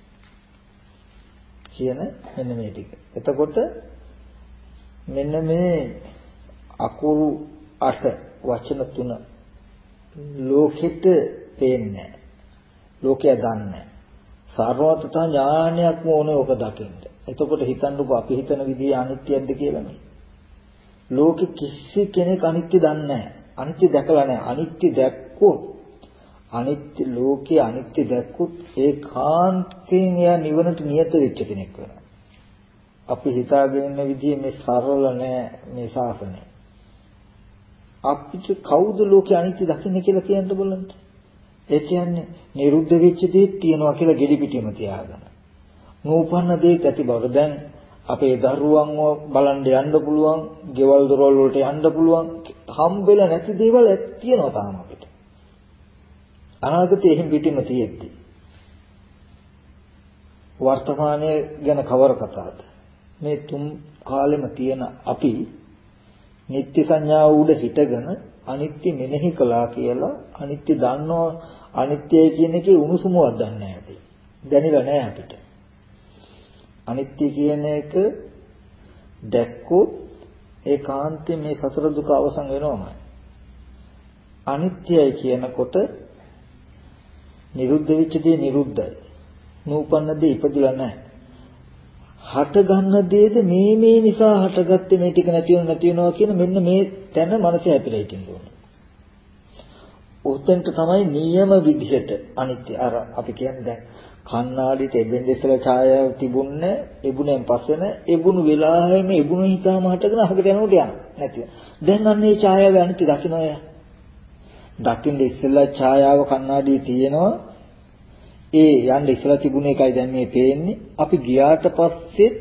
කියන මෙන්න මේ ටික. එතකොට මෙන්න මේ අකුරු අට වචන තුන ලෝකෙට පේන්නේ ලෝකයා දන්නේ සර්වතතා ඥානයක්ම ඕනේ ඔක දකින්න. එතකොට හිතන්නකෝ අපි හිතන විදිහේ අනිත්‍යයක්ද කියලා නේ. ලෝකෙ කිසි කෙනෙක් අනිත්‍ය දන්නේ නැහැ. අනිත්‍ය දැකලා නැහැ. අනිත්‍ය දැක්කොත් අනිත්‍ය ලෝකයේ අනිත්‍ය දැක්කොත් ඒකාන්තයෙන් එයා නිවනට නියත වෙච්ච කෙනෙක් වෙනවා. අපි හිතාගෙන ඉන්න විදිහේ මේ සරල නෑ මේ ශාසනය. අපිට කවුද ලෝකේ අනිත්‍ය දකින්නේ කියලා කියන්න බලන්න. ඒ කියන්නේ නිරුද්ධ වෙච්ච දේ තියනවා කියලා ගෙඩි පිටිම තියාගන්න. නූපන්න දෙයක් ඇති බව. දැන් අපේ දරුවන්ව බලන්න යන්න පුළුවන්, ගෙවල් දොරවල් වලට යන්න පුළුවන්, හම්බෙලා නැති දේවල් තියෙනවා තාම අපිට. අනාගතේ එහෙම පිටිම තියෙද්දි. වර්තමානයේ ගැන කවර කතාවද? මේ තුන් කාලෙම තියෙන අපි නිත්‍ය සංඥාව උඩ හිටගෙන අනිත්‍ය මෙනෙහි කළා කියලා අනිත්‍ය දන්නවා අනිත්‍යයි කියන එකේ උණුසුමක් දන්නේ නැහැ අපි. දැනෙලා නැහැ අපිට. අනිත්‍ය කියන එක දැක්කොත් ඒකාන්තයෙන් මේ සසර දුක අවසන් වෙනවමයි. අනිත්‍යයි කියනකොට නිරුද්ධ වෙච්ච දේ නිරුද්ධයි. නූපන්න දේ ඉපදිලා නැහැ. හට ගන්න දේද මේ මේ නිසා හටගත්තේ මේ ටික නැති වෙන නැති වෙනවා කියන මෙන්න මේ තැන මනස හැපිලා හිටින්න ඕනේ. උතෙන්ට තමයි නියම විදිහට අනිත්‍ය අර අපි කියන්නේ දැන් කණ්ණාඩියට එබෙන් ඉස්සලා ඡායාව තිබුණේ එබුණෙන් පස්සෙන එබුණු වෙලාවෙම එබුණු හිතාම හටගෙන අහකට යනකොට යන නැතිව. දැන් අන්න ඒ ඡායාවේ අනිත්‍ය දකින්න ඔය. දකින්න ඉස්සලා ඡායාව කණ්ණාඩියේ තියෙනවා. ඒ යන්න ඉස්සලා තිබුණ එකයි දැන් මේ පේන්නේ. අපි ගියාට පස්සේ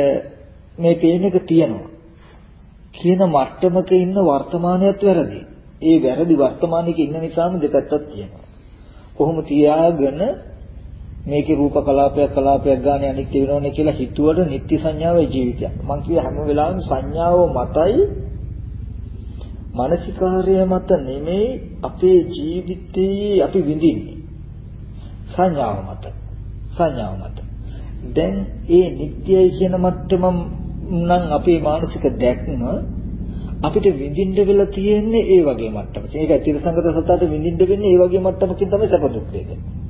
මේ පේන එක තියෙනවා. කියන මට්ටමක ඉන්න වර්තමානයත් වැරදි. ඒ වැරදි වර්තමානයේ ඉන්න නිසාම දෙපැත්තක් තියෙනවා. කොහොම තියාගෙන මේකේ රූප කලාපයක් කලාපයක් ගන්න අනිත්‍ය වෙනවනේ කියලා හිතුවට නිත්‍ය සංඥාවේ ජීවිතය. මම කිය හැම වෙලාවෙම සංඥාව මතයි මානසිකාර්ය මත නෙමෙයි අපේ ජීවිතේ අපි විඳින්නේ. සංඥාව මත. සංඥාව මත. දැන් ඒ නිත්‍යයි කියන මට්ටම නම් අපේ මානසික දැක්ම අපිට විඳින්න වෙලා තියෙන්නේ ඒ වගේ මට්ටමක. ඒක තිරසංගත සතට විඳින්න වෙන්නේ ඒ වගේ මට්ටමකින් තමයි සැප දුක් දෙක.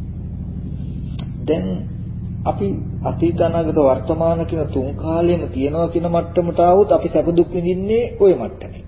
දැන් අපි අතීත අනාගත වර්තමාන කියන තුන් කාලෙම තියනවා කියන මට්ටමට આવොත් අපි සැප දුක් විඳින්නේ ওই මට්ටමේ.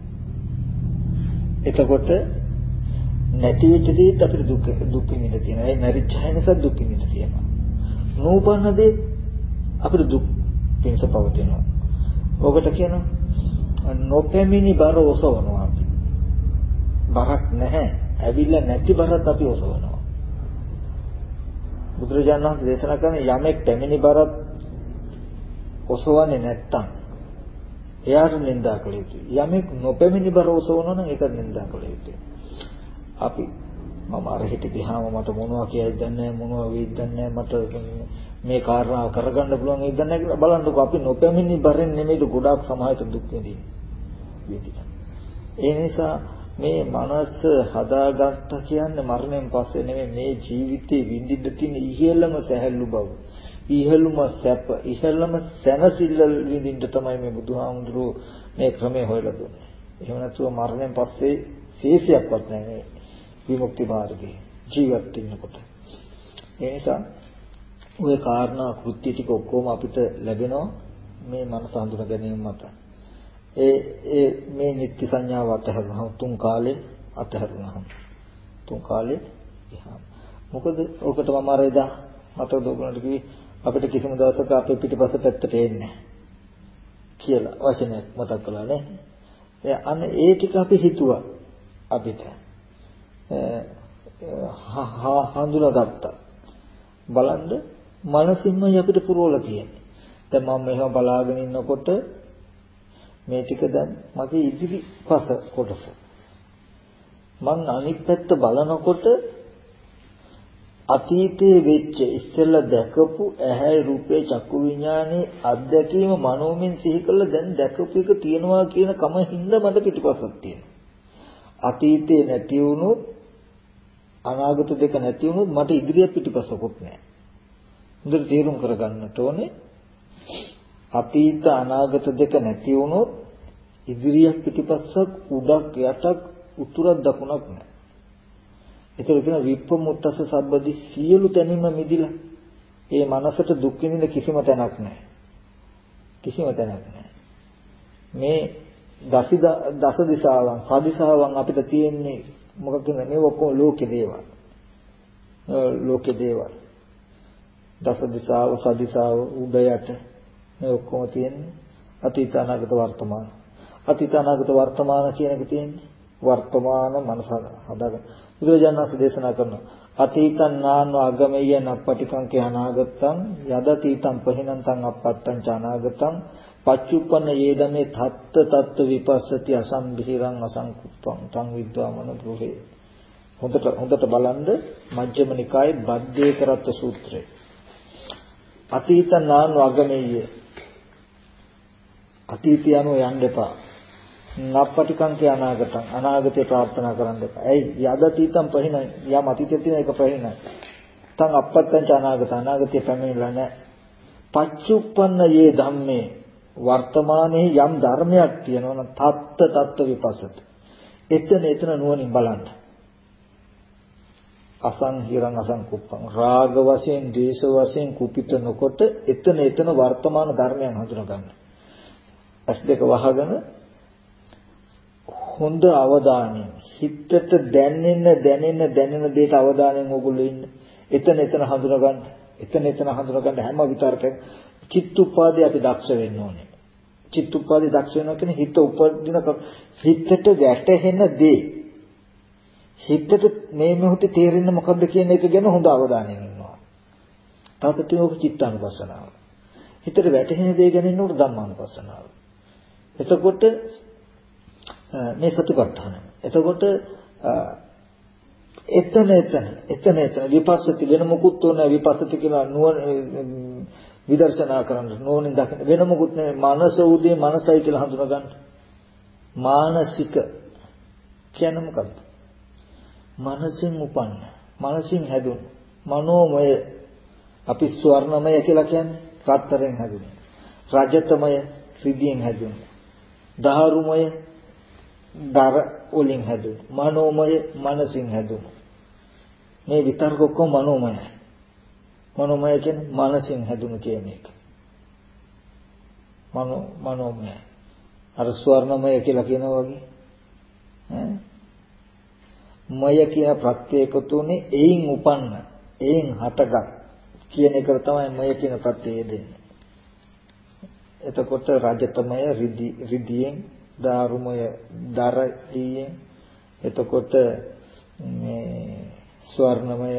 එතකොට නැති වෙච්ච දේත් අපිට දුක් දුක් විඳින්න තියෙනවා. ඒ මරිච්ච හැනසක් දුක් විඳින්න තියෙනවා. නූපන්න දේ අපිට දුක් පිණිස පවතිනවා. ඔකට කියනවා නොපැමිණි බර ඔසවනවා අපි. බරක් නැහැ. ඇවිල්ලා නැති බරත් අපි ඔසවනවා. බුදුරජාණන් වහන්සේ දේශනා කරන යමෙක් පැමිණි බරත් ඔසවන්නේ නැත්තම් එයාට නිඳා කළ යුතුයි. යමෙක් නොපැමිණි බර ඔසවනවා නම් ඒක නිඳා කළ යුතුයි. අපි මම අර හිට ගියාම මට මොනවා කියයිද දන්නේ මොනවා වෙයිද දන්නේ මට මේ කාරණා කරගන්න පුළුවන් වෙයිද දන්නේ කියලා බලන්නකෝ අපි නොපැමිණි බරෙන් නෙමෙයිද ගොඩාක් සමාජයට දුක් විඳින්නේ. ඒ නිසා මේ මනස හදාගත්ත කියන්නේ මරණයෙන් පස්සේ නෙමෙයි මේ ජීවිතේ විඳින්න තියෙන ඉහළම සැහැල්ලු බව. ඉහළම සැප, ඉහළම සැනසෙල්ල විඳින්න තමයි මේ බුදුහාමුදුරුවෝ මේ ක්‍රමය හොයලා දුන්නේ. එහෙම නැතුව මරණයෙන් පස්සේ ශේෂයක්වත් නැහැ විමුක්ති මාර්ගයේ ජීවත් වෙනකොට. ඒ නිසා ওই කාරණා කෘත්‍ය ටික ඔක්කොම අපිට ලැබෙනවා මේ මනස හඳුනා ගැනීම මත. ඒ ඒ මේ නිත්‍ය සංඥාව අතහැරුණා තුන් කාලේ අතහැරුණා. තුන් කාලේ එහා. මොකද ඔකට මම අර එදා මතකද ඔයගොල්ලන්ට කිව්වේ අපිට කිසිම දවසක අපේ පිටිපස්ස පැත්ත පේන්නේ නැහැ කියලා වචනයක් මතක් කළා නේ. ඒ අන්න ඒ ටික අපි හිතුවා අපිට හඳුනාගත්තා. බලන්න මනසින්මයි අපිට පුරවලා තියෙන්නේ. දැන් මම මෙහෙම බලාගෙන ඉන්නකොට මේ ටික දැන් මගේ ඉදිරි පස කොටස. මං අනිත් පැත්ත බලනකොට අතීතයේ වෙච්ච ඉස්සෙල්ලා දැකපු ඇහැයි රූපේ චක්කු විඥානේ අත්දැකීම මනෝමෙන් සිහි කළා දැන් දැකපු එක තියෙනවා කියන කම හින්දා මට පිටිපස්සක් තියෙනවා. අතීතේ නැති වුණොත් අනාගත දෙක නැති වුණොත් මට ඉදිරිය පිටිපස්සකුත් නැහැ. හොඳට තේරුම් කරගන්නට ඕනේ. අතීත අනාගත දෙක නැති වුණොත් ඉදිරියක් පිටිපස්සක් උඩක් යටක් උතුරක් දකුණක් නැහැ. ඒතර කියන විප්පමුත්තස සබ්බදි සියලු තැනින්ම මිදිලා. ඒ මනසට දුක් විඳින කිසිම තැනක් නැහැ. කිසිම තැනක් නැහැ. මේ දස දස දිශාවන් සදිශාවන් අපිට තියෙන්නේ මොකක්ද මේ ඔක්කොම ලෝකේ දේවල්. ලෝකේ දේවල්. දස දිශාව සදිශාව උඩ යට මේ ඔක්කොම තියෙන්නේ අතීත අනාගත වර්තමාන. අතීත අනාගත වර්තමාන කියන එක තියෙන්නේ වර්තමාන මනස හදාගන්න. බුදුරජාණන් වහන්සේ දේශනා කරනවා අතීතං නාන අගමෙය නප්පටිකං කේ අනාගතං යදතීතං පහිනන්තං අපත්තං ච අනාගතං පච්චුප්පන්න යේදමේ තත්ත තත්ත විපස්සති අසම්භිරං අසංකුප්පං තං විද්වාමන බ්‍රෝහේ. හොඳට හොඳට බලන්න මජ්ක්‍ධිම නිකායේ බද්දේ කරත්ත සූත්‍රය. අතීත නාන අගමෙය අතීතය යනෝ යන්න එපා. නප්පටිකං කිය අනාගතං අනාගතේ ප්‍රාර්ථනා කරන්න එපා. ඇයි යදතීතං පහින යම් අතීතයේ තියෙන එක පහින. තං අපත්තං ච අනාගත අනාගතේ පැමිණෙලා නැහැ. පච්චුප්පන්න යේ ධම්මේ වර්තමානයේ යම් ධර්මයක් තියෙනවා නම් තත්ත තත්ත විපස්සත. එතන එතන නුවණින් බලන්න. අසංහිරං අසංකුප්පං රාග වශයෙන් ද්වේෂ වශයෙන් කුපිත නොකොට එතන එතන වර්තමාන ධර්මයන් හඳුනා ගන්න. ඇස් දෙක වහගෙන හොඳ අවධානයෙන් හිතට දැනෙන දැනෙන දැනෙන දේට අවධානයෙන් ඕගොල්ලෝ ඉන්න. එතන එතන හඳුනා ගන්න. එතන එතන හඳුනා ගන්න හැම විතරකම චිත්තුප්පාදේ අපි දක්ෂ වෙන්න ඕනේ. චිත්තුප්පාදේ දක්ෂ වෙනවා කියන්නේ හිත උපදින හිතට වැටහෙන දේ. හිතට මේ මොහොතේ තේරෙන්නේ මොකද්ද කියන එක ගැන හොඳ අවධානයෙන් ඉන්නවා. තාපති ඔක චිත්තානුපස්සනාව. හිතට වැටහෙන දේ ගැන ඉන්නකොට ධම්මානුපස්සනාව. එතකොට මේ සතිපට්ඨාන එතකොට එතන එතන එතන එතන විපස්සති වෙන මොකුත් ඕනේ විපස්සති කියලා නුවණ විදර්ශනා කරන්න නෝනින් දකින්න වෙන මොකුත් නෙමෙයි මනස උදේ මනසයි කියලා හඳුනා ගන්න. මානසික කියන්නේ මොකක්ද? මනසින් උපන්න මනසින් හැදුණු මනෝමය අපි ස්වර්ණමය කියලා කියන්නේ රත්තරන් හැදුණු රජතමය රිදියෙන් හැදුණු දහරුමය දර වලින් හැදුණු මනෝමය මනසින් හැදුණු මේ විතර්ක ඔක්කොම මනෝමයයි. මනෝමය කියන්නේ මනසින් හැදුණු කියන එක. මනෝ මනෝමය අර ස්වර්ණමය කියලා කියනවා වගේ ඈ මය කියන ප්‍රත්‍යයකතුනේ එයින් උපන්න එයින් හටගත් කියන එක තමයි මය කියන ප්‍රත්‍යය දෙන්නේ. එතකොට රජතමය රිදි රිදියෙන් දාරුමය දරයෙන් එතකොට මේ ස්වර්ණමය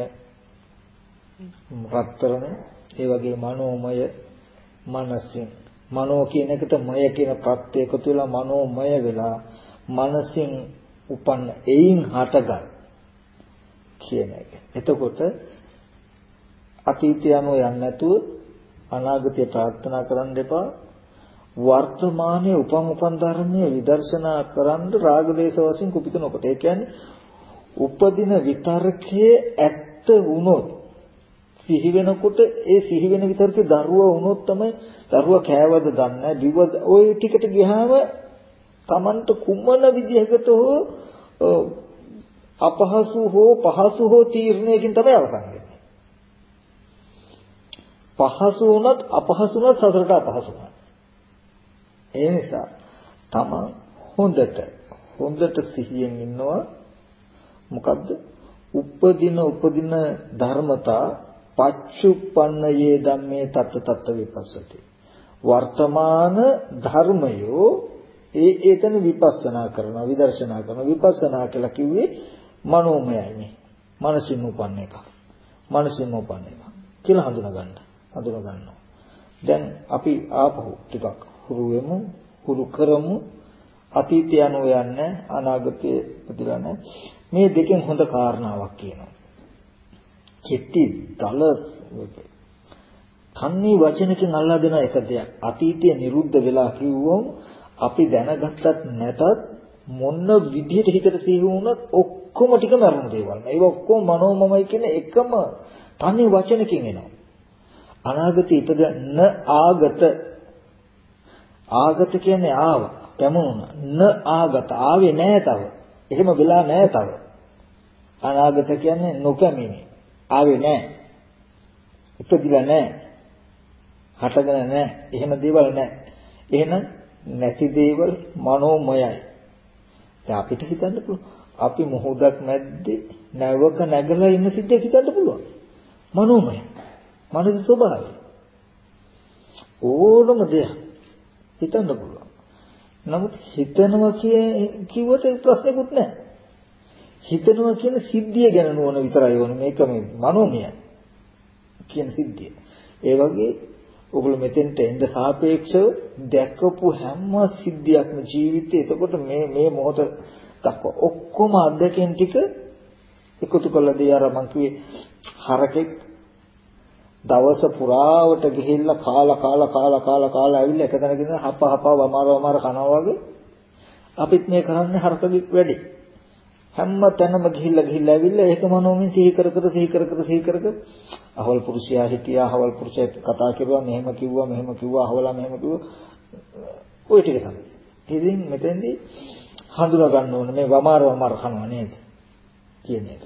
රත්තරන ඒ වගේ මනෝමය මනසින් මනෝ කියන එකට මය කියන ප්‍රත්‍ය එකතු වෙලා මනෝමය වෙලා මනසින් උපන්න එයින් හටගත් කියන එක. එතකොට අතීතය යනෝ යන්නේ නැතුව අනාගතය ප්‍රාර්ථනා කරන්න එපා. වර්තමානයේ උපම් උපන් ධර්මයේ විදර්ශනා කරන්න රාග දේශ වශයෙන් කුපිත නොකොට. ඒ කියන්නේ උපදින විතර්කයේ ඇත්ත වුණොත් සිහි වෙනකොට ඒ සිහි වෙන විතර්කේ දරුවා වුණොත් තමයි දරුවා කෑවද දන්නේ බිව ওই ටිකට ගියාම Tamanට කුමන විදිහකට හෝ අපහසු හෝ පහසු හෝ තීරණයකින් තමයි අවසන් වෙන්නේ. පහසු වුණත් අපහසු වුණත් සතරට අපහසු වුණා. ඒ නිසා තමන් හොඳට හොඳට සිහියෙන් ඉන්නවා. මොකද්ද? උපදින උපදින ධර්මතා පච්චුප්පන්නයේ ධම්මේ තත්ත තත්ත විපස්සති. වර්තමාන ධර්මයෝ ඒ ඒතන විපස්සනා කරනවා විදර්ශනා කරනවා. විපස්සනා කියලා කිව්වේ මනෝමයයි මේ. මනසින් උපන්න එක. මනසින් උපන්න එක කියලා හඳුනා ගන්න. හඳුනා ගන්නවා. දැන් අපි ආපහු ටිකක් හුරු වෙමු, හුරු කරමු. අතීතය යනෝ යන්නේ අනාගතයේ ප්‍රතිලා නැහැ. මේ දෙකෙන් හොඳ කාරණාවක් කියනවා. කෙටි දල කන්නේ වචනකින් අල්ලා දෙන එක දෙයක්. අතීතය නිරුද්ධ වෙලා කිව්වොත් අපි දැනගත්තත් නැතත් මොන විදිහට හිතට සිහි වුණත් ඔක්කොම ටික මරණ දේවල්. ඒක ඔක්කොම මනෝමමයි කියන එකම තනි වචනකින් එනවා. අනාගතය ඉපදෙන ආගත ආගත කියන්නේ ආව පැමුණා. න ආගත ආවේ නැහැ තව. එහෙම වෙලා නැහැ තව. අනාගත කියන්නේ නොකැමිනි. ආවේ නැහැ. ඉපදිලා නැහැ. හටගෙන නැහැ. එහෙම දේවල් නැහැ. එහෙනම් නැති දේවල් මනෝමයයි. දැන් අපිට හිතන්න පුළුවන්. අපි මොහොතක් මැද්දේ නැවක නැගලා ඉන්න සිද්ධියක් හිතන්න පුළුවන්. මනෝමය. මනසේ ස්වභාවය. ඕනම දෙයක් හිතන්න පුළුවන්. නමුත් හිතනවා කිව්වට ප්‍රශ්නකුත් නැහැ. හිතනවා කියන සිද්ධිය ගැන නෝන විතරයි ඕනේ. මේක මේ මනෝමය කියන සිද්ධිය. ඒ වගේ ඔගොල්ලෝ මෙතෙන්ට එන්න සාපේක්ෂව දැකපු හැම සිද්ධියක්ම ජීවිතේ එතකොට මේ මේ මොහොත දක්වා ඔක්කොම අත්දැකීම් ටික එකතු කරලා දී අර මං කිව්වේ හරකෙක් දවස පුරාවට ගිහිල්ලා කාලා කාලා කාලා කාලා කාලා ඇවිල්ලා එක තැනක ඉඳන් හප හප වමාර වමාර කනවා වගේ අපිත් මේ කරන්නේ හරකගේ වැඩේ. හැම තැනම ගිහිල්ලා ගිහිල්ලා ඇවිල්ලා ඒක මනෝමින් සිහි කර කර සිහි කර කර සිහි කර කර අහවල් පුරුෂයා හිටියා අහවල් පුරුෂයා කතා කරුවා මෙහෙම කිව්වා මෙහෙම කිව්වා අහවලා මෙහෙම කිව්වා ඔය ටික තමයි. ඉතින් මෙතෙන්දී හඳුනා ගන්න ඕනේ මේ වමාර වමාර කනවා නේද කියන එක.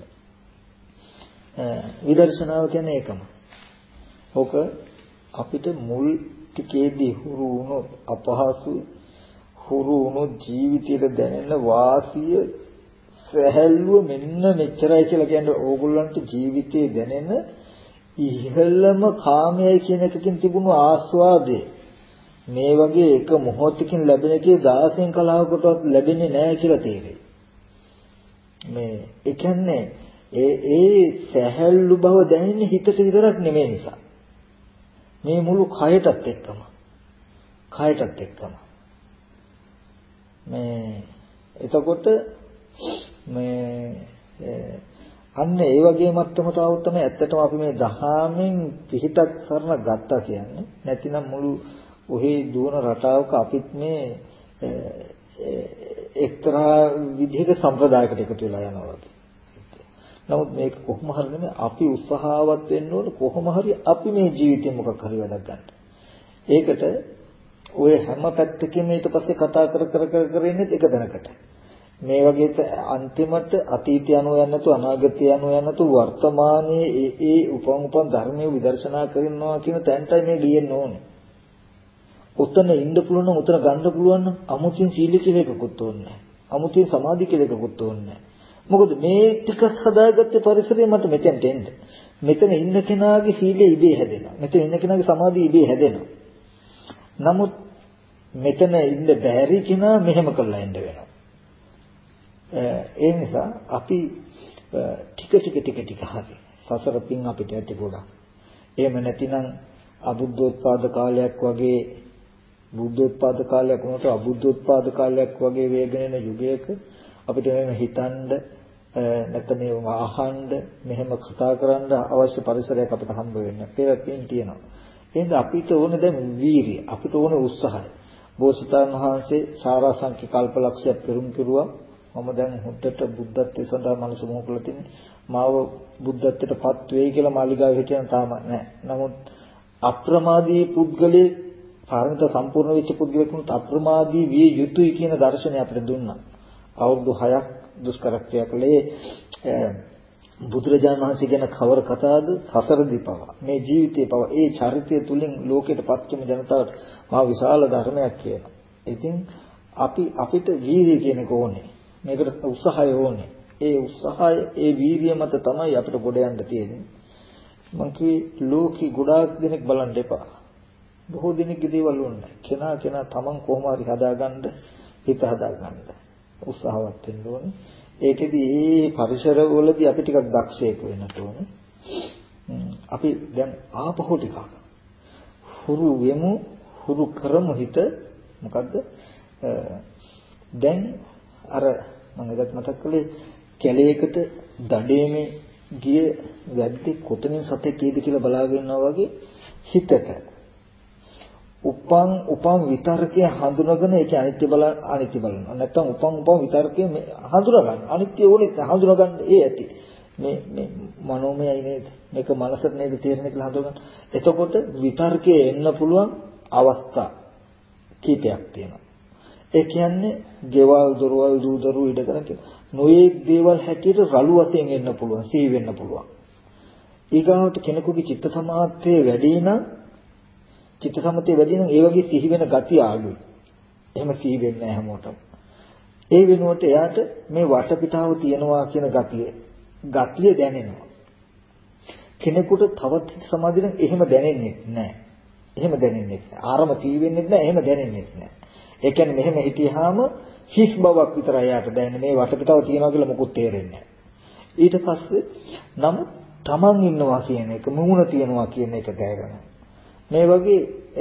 විදර්ශනාව කියන්නේ ඒකම. ඕක අපිට මුල් ටිකේදී හුරු වුණොත් අපහසු හුරු වුණොත් ජීවිතේට දැනෙන වාසිය සැහැල්ලුව මෙන්න මෙච්චරයි කියලා කියන්නේ ඕගොල්ලන්ට ජීවිතේ දැනෙන ඉහළම කාමයයි කියන එකකින් තිබුණු ආස්වාදේ මේ වගේ එක මොහොතකින් ලැබෙන එකේ දහසෙන් කලාවකටවත් ලැබෙන්නේ නැහැ කියලා තේරෙයි. මේ ඒ කියන්නේ ඒ ඒ සැහැල්ලු බව දැනෙන්නේ හිතට විතරක් නෙමෙයි නිසා. මේ මුළු කයටත් එක්කම කයටත් එක්කම මේ එතකොට මේ අන්න ඒ වගේ මට්ටමට આવුත් තමයි ඇත්තටම අපි මේ දහාමෙන් පිහිටක් කරන ගත්තා කියන්නේ. නැතිනම් මුළු ඔහේ දුවන රටාවක අපිත් මේ එක්තරා විදිහක සම්ප්‍රදායකට එකතු වෙලා යනවා වගේ. නමුත් මේක කොහොම හරි නෙමෙයි අපි උත්සාහවත් වෙන්න ඕන කොහොම හරි අපි මේ ජීවිතේ මොකක් හරි වැඩක් ගන්න. ඒකට ඔය හැම පැත්තකින්ම ඊට පස්සේ කතා කර කර කර කර ඉන්නේ එක දැනකට. මේ වගේ අන්තිමට අතීතය යනෝ යන්නේ නැතු අනාගතය යනෝ යන්නේ නැතු වර්තමානයේ ඒ ඒ උපන් උපන් ධර්මයේ විදර්ශනා කරනවා කියන තැනටයි මේ ගියෙන්න ඕනේ. උතන ඉන්න පුළුවන් නම් උතන ගන්න පුළුවන් නම් අමුතින් සීල කියලා එකකුත් ඕනේ නැහැ. අමුතින් සමාධි කියලා එකකුත් ඕනේ නැහැ. මොකද මේ ටික හදාගත්ත පරිසරය මට මෙතෙන්ට එන්න. මෙතන ඉන්න කෙනාගේ සීලය ඉබේ හැදෙනවා. මෙතන ඉන්න කෙනාගේ සමාධිය ඉබේ හැදෙනවා. නමුත් මෙතන ඉන්න බැරි කෙනා මෙහෙම කරලා ඉන්න වෙනවා. ඒ නිසා අපි ටික ටික ටික ටික හරි සසර පින් අපිට ඇති ගොඩක්. එහෙම නැතිනම් අබුද්ධෝත්පාද කාලයක් වගේ බුද්ධෝත්පාද කාලයක් වුණාට අබුද්ධෝත්පාද කාලයක් වගේ වේගෙන යන යුගයක අපිට මෙහෙම හිතනද නැත්නම් මේව අහන්න මෙහෙම කතා කරන්න අවශ්‍ය පරිසරයක් අපිට හම්බ වෙන්නේ. පෙර පින් තියෙනවා. එහෙනම් අපිට ඕනේ දැන් වීරිය. අපිට ඕනේ උත්සාහය. බෝසතාණන් වහන්සේ සාරාංශික කල්පලක්ෂයක් පෙරම් පිරුවා. මම දැන් හොද්දට බුද්ධත්වයේ සඳහා මනස මොහු කරලා තින්නේ. මාව බුද්ධත්වයටපත් වෙයි කියලා මාලිගාවේ හිටියන තාම නැහැ. නමුත් අප්‍රමාදී පුද්ගලයේ කාරණත සම්පූර්ණ වෙච්ච පුද්ගලයෙකුට අප්‍රමාදී විය යුතුයි කියන දර්ශනය අපිට දුන්නා. අවුරුදු හයක් දුෂ්කර ක්‍රියා කළේ බුදුරජාණන් වහන්සේ ගැන කවර කතාවද සසරදී පවා මේ ජීවිතේ පවා ඒ චරිතය තුලින් ලෝකෙට පත්වන ජනතාවට මා විශාල ධර්මයක් කියනවා. ඉතින් අපි අපිට වීර්යය කියන එක ඕනේ. මේකට උත්සාහය ඕනේ. ඒ උත්සාහය ඒ වීර්යය මත තමයි අපිට ගොඩ යන්න තියෙන්නේ. මං කිව්වේ ලෝකේ ගොඩාක් දෙනෙක් බලන්න එපා. බොහෝ දෙනෙක්ගේ දේවල් ඕනේ. කෙනා කෙනා තමන් කොහොම හරි හදාගන්න හිත හදාගන්න උත්සාහවත් වෙන්න ඕනේ. ඒකෙදි මේ පරිසරවලදී අපි ටිකක් දක්ෂයෙක් වෙන්න ඕනේ. අපි දැන් ආපහු ටිකක් හුරු වෙමු, හුරු කරමු හිත. මොකද්ද? දැන් අර මම එදත් මතක් කළේ කැලේකට දඩේමේ ගිය වැද්දේ කොතනින් සතෙක් කීද කියලා බලාගෙන ඉන්නවා වගේ හිතට උපං උපං විතර්කය හඳුනගෙන ඒක අනිත්‍ය බල අනිත්‍ය බලනවා. නැත්තම් උපං උපං විතර්කය හඳුනා ගන්න. අනිත්‍ය ඕනෙත් හඳුනා ගන්න ඒ ඇති. මේ මේ මනෝමයයි නේද? මේක මනසට නේද තේරෙන්නේ කියලා හඳුනා ගන්න. එතකොට විතර්කයේ එන්න පුළුවන් අවස්ථා කීපයක් තියෙනවා. ඒ කියන්නේ ගෙවල් දොරවල් දූ දරුවෝ ඉඩකරන නොයේ දේවල් හැටියට රළු වශයෙන් එන්න පුළුවන්, සිහි වෙන්න පුළුවන්. ඊගාවට කෙනෙකුගේ චිත්ත සමාධියේ වැඩි නම් චිත්ත සමතේ වැඩි නම් ඒ වගේ සිහි වෙන ගතිය අඩුයි. එහෙම සිහි වෙන්නේ නැහැ හැමෝටම. ඒ වෙනුවට එයාට මේ වටපිටාව තියනවා කියන ගතිය ගතිය දැනෙනවා. කෙනෙකුට තවත් චිත්ත සමාධිය නම් එහෙම දැනෙන්නේ නැහැ. එහෙම දැනෙන්නේ නැහැ. ආරම සිහි වෙන්නේ නැහැ, එහෙම දැනෙන්නේ නැහැ. ඒ කියන්නේ මෙහෙම හිටියාම හිස් බවක් විතරයි එයාට දැනෙන්නේ. මේ වටපිටාව තියනවා කියලා මොකුත් තේරෙන්නේ නැහැ. ඊට පස්සේ නම් තමන් ඉන්නවා කියන එක, මුහුණ තියනවා කියන එක දැනගන්න. මේ වගේ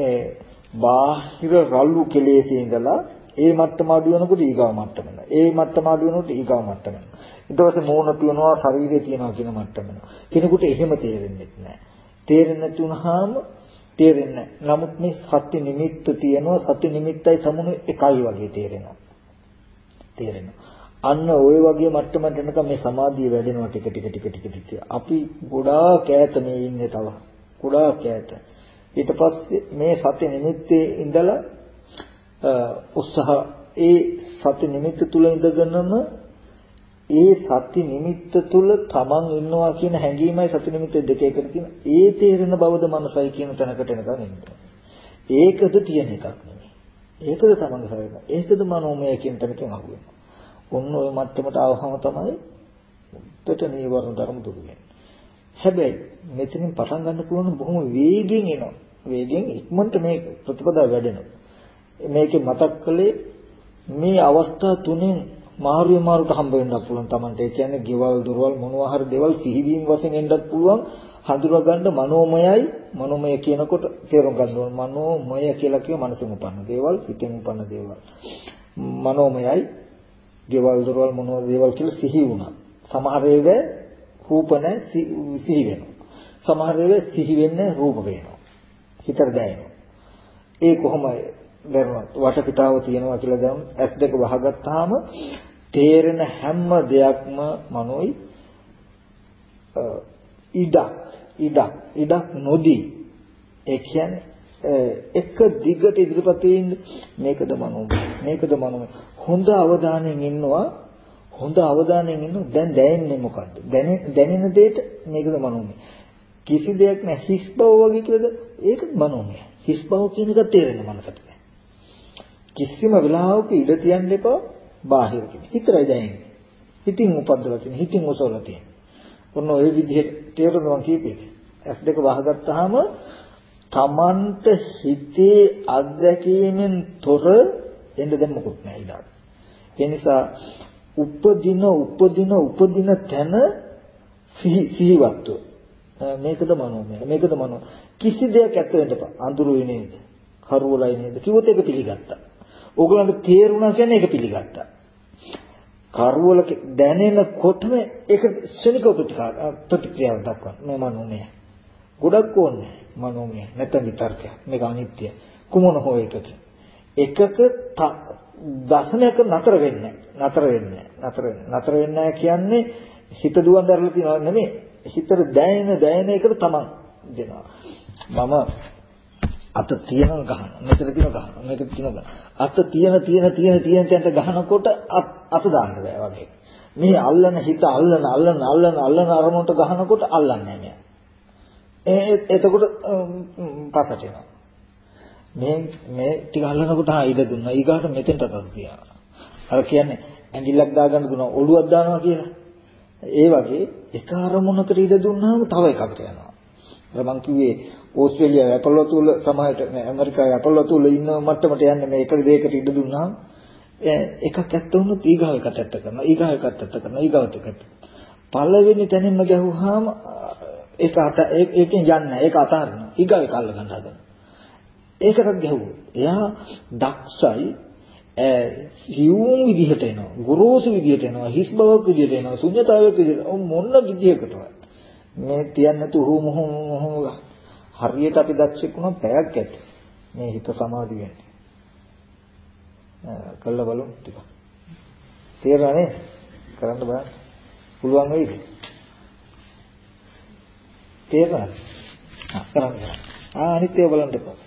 බාහිර රළු කෙලෙසේ ඉඳලා ඒ මට්ටම අඩු වෙනකොට ඊගාව මට්ටම එනවා. ඒ මට්ටම අඩු වෙනකොට ඊගාව මට්ටම එනවා. ඊට පස්සේ මෝන තියනවා, ශරීරය තියනවා කියන මට්ටම එනවා. කෙනෙකුට එහෙම තේරෙන්නේ නැහැ. තේරෙන්නේ නැති වුනහම තේරෙන්නේ නැහැ. නමුත් මේ සත්‍ය නිමිත්ත තියෙනවා, සත්‍ය නිමිත්තයි සමුණු එකයි වගේ තේරෙනවා. තේරෙනවා. අන්න ওই වගේ මට්ටමකට එනකම් මේ සමාධිය වැඩෙනවා ටික ටික ටික ටික ටික. අපි ගොඩාක් ඈත මේ ඉන්නේ තව. ගොඩාක් ඈත. ඊට පස්සේ මේ සති නිමිත්තේ ඉඳලා උත්සාහ ඒ සති නිමිත්ත තුල ඉඳගෙනම ඒ සති නිමිත්ත තුල තමන් ඉන්නවා කියන හැඟීමයි සති නිමිත්ත දෙක එකට තියෙන ඒ තේරෙන බවද මනසයි කියන තැනකට එනකන් ඉන්නවා. ඒකද තියෙන එකක් නෙමෙයි. ඒකද තමන්ගේ ශරීරය. ඒකද මනෝමය කියන තැනකින් අහුවෙනවා. ඔන්න ඔය මට්ටමට ආවම තමයි උත්තර නීවරණ ධර්ම දුරු වෙන්නේ. හැබැයි මෙතනින් පටන් ගන්න පුළුවන් බොහොම වේගෙන් එනවා. වේගෙන් ඉක්මනට මේ ප්‍රතිපදාව වැඩෙනවා. මේකේ මතක් කළේ මේ අවස්ථා තුනෙන් මාරුවේ මාරුට හම්බ වෙන්නත් පුළුවන් Tamanට. ඒ කියන්නේ ගෙවල් දොරවල් මොනවා හරි දේවල් සිහිවීම වශයෙන් එන්නත් පුළුවන්. හඳුනා ගන්න මනෝමයයි මනෝමය කියනකොට තේරුම් ගන්න ඕන මනෝමය කියලා කිය මනසෙන් උපන්න දේවල්, හිතෙන් උපන්න දේවල්. මනෝමයයි ගෙවල් දොරවල් මොනවද දේවල් කියලා සිහි වුණා. සමහර ඒවා රූප නැහැ සිහි වෙනවා. සමහර ඒවා සිහි වෙන්නේ රූප වෙනවා. හිතට දැනෙනවා. ඒ කොහොමයි දැනුණත් වටපිටාව තියෙනවා කියලා දැනුම් ඇස් දෙක වහගත්තාම තේරෙන හැම දෙයක්ම මනෝයි ඉඩක් ඉඩක් ඉඩක් නොදී ඒ කියන්නේ එක දිගට ඉදිරිපත් වෙන්නේ මේකද මනෝමය මේකද මනෝමය හොඳ අවධානයෙන් ඉන්නවා හොඳ අවධානයෙන් ඉන්නවා දැන් දැනෙන්නේ මොකද්ද දැනෙන දැනෙන දෙයට මේකද මනෝමය කිසි දෙයක් නැහැ හිස් බව වගේ කියලාද ඒකද මනෝමය හිස් බව කියන එක තේරෙන මනසට කිසිම වෙලාවක ඉඩ තියන්න එපා බාහිර කෙනෙක් හිතරයි දැනෙන්නේ හිතින් උපද්දලා තියෙන හිතින් ඔසවලා තියෙන ඔන්න ඔය විදිහට තේරුණා මම කියපේ ඇස් දෙක වහගත්තාම තමන්ට හිතේ අත්දැකීමෙන් තොර එන්න දැන් මොකුත් නැහැ ඉඩක්. ඒ නිසා උපදින උපදින උපදින තැන සිහි සිහිවත්ව මේකද මනෝමය මේකද මනෝ කිසි දෙයක් ඇත්ත වෙන්න එපා. අඳුරුයි නේද? කරුවලයි නේද? කිව්වොත් ඒක පිළිගත්තා. ඕගලන්ට තේරුණා කියන්නේ ඒක පිළිගත්තා. කරුවල දැනෙනකොටම ඒක ශනික ප්‍රතික්‍රියාවක් දක්වන මේ මනෝමය. ගොඩක් ඕනේ මනෝමය නැත්නම් විතර්කය මේක අනිත්‍ය කුමන හෝ එකක එකක දශමයක නතර වෙන්නේ නතර වෙන්නේ නතර නතර වෙන්නේ කියන්නේ හිත දුවන් දරලා තියනවා නෙමෙයි හිතට දැනෙන දැනෙන එකට තමන් දෙනවා මම අත තියනවා ගහනවා මෙතන තියනවා ගහනවා මේක තියනවා අත තියන තියන තියන තියන තැනට ගහනකොට අත දාන්න බෑ වගේ මේ අල්ලන හිත අල්ලන අල්ලන අල්ලන අල්ලන අරමුණට ගහනකොට අල්ලන්නේ නැහැ ඒ එතකොට පස්සට එනවා. මේ මේ ටික අල්ලනකොට ආ ඉඩ දුන්නා. ඊගාට මෙතෙන්ට අතක් තියනවා. අර කියන්නේ ඇඟිල්ලක් දාගන්න දුන්නා ඔළුවක් දානවා කියලා. ඒ වගේ එක අරමුණකට ඉඩ දුන්නාම තව එකකට යනවා. අර මං කිව්වේ ඕස්ට්‍රේලියාව ඇපොලෝ තුල සමහරට ඇමරිකාවේ ඇපොලෝ තුල ඉන්න මට්ටමට යන්නේ මේ එක දෙයකට ඉඩ දුන්නාම එකක් ඇත්ත වුණොත් ඊගාව එකත් ඇත්ත කරනවා. ඊගාව එකත් ඇත්ත කරනවා. ඊගාවත් එකත්. පළවෙනි තැනින්ම ගැහුවාම ඒක අත ඒකෙන් යන්නේ නැහැ. ඒක අතහරිනවා. ඊගාව එක අල්ල ගන්න හදනවා. ඒකටත් ගැහුවොත් එයා දක්ෂයි සියුම් විදිහට එනවා. ගොරෝසු විදිහට එනවා. හිස් බවක් විදිහට එනවා. ශුන්‍යතාවයක් විදිහට. මොන විදිහකටවත් මේ තියන්නේ නැතු හොම හොම හොම හරියට අපි දක්ෂෙක් වුණා පැයක් ඇති. මේ හිත සමාධි වෙන්නේ. කළා බලමු ටික. තේරෙනවනේ? කරන්න බෑ. පුළුවන් වෙයිද? තේරෙනවද? ආ කරන්න. ආ අනිත් ඒවා බලන්න එපා.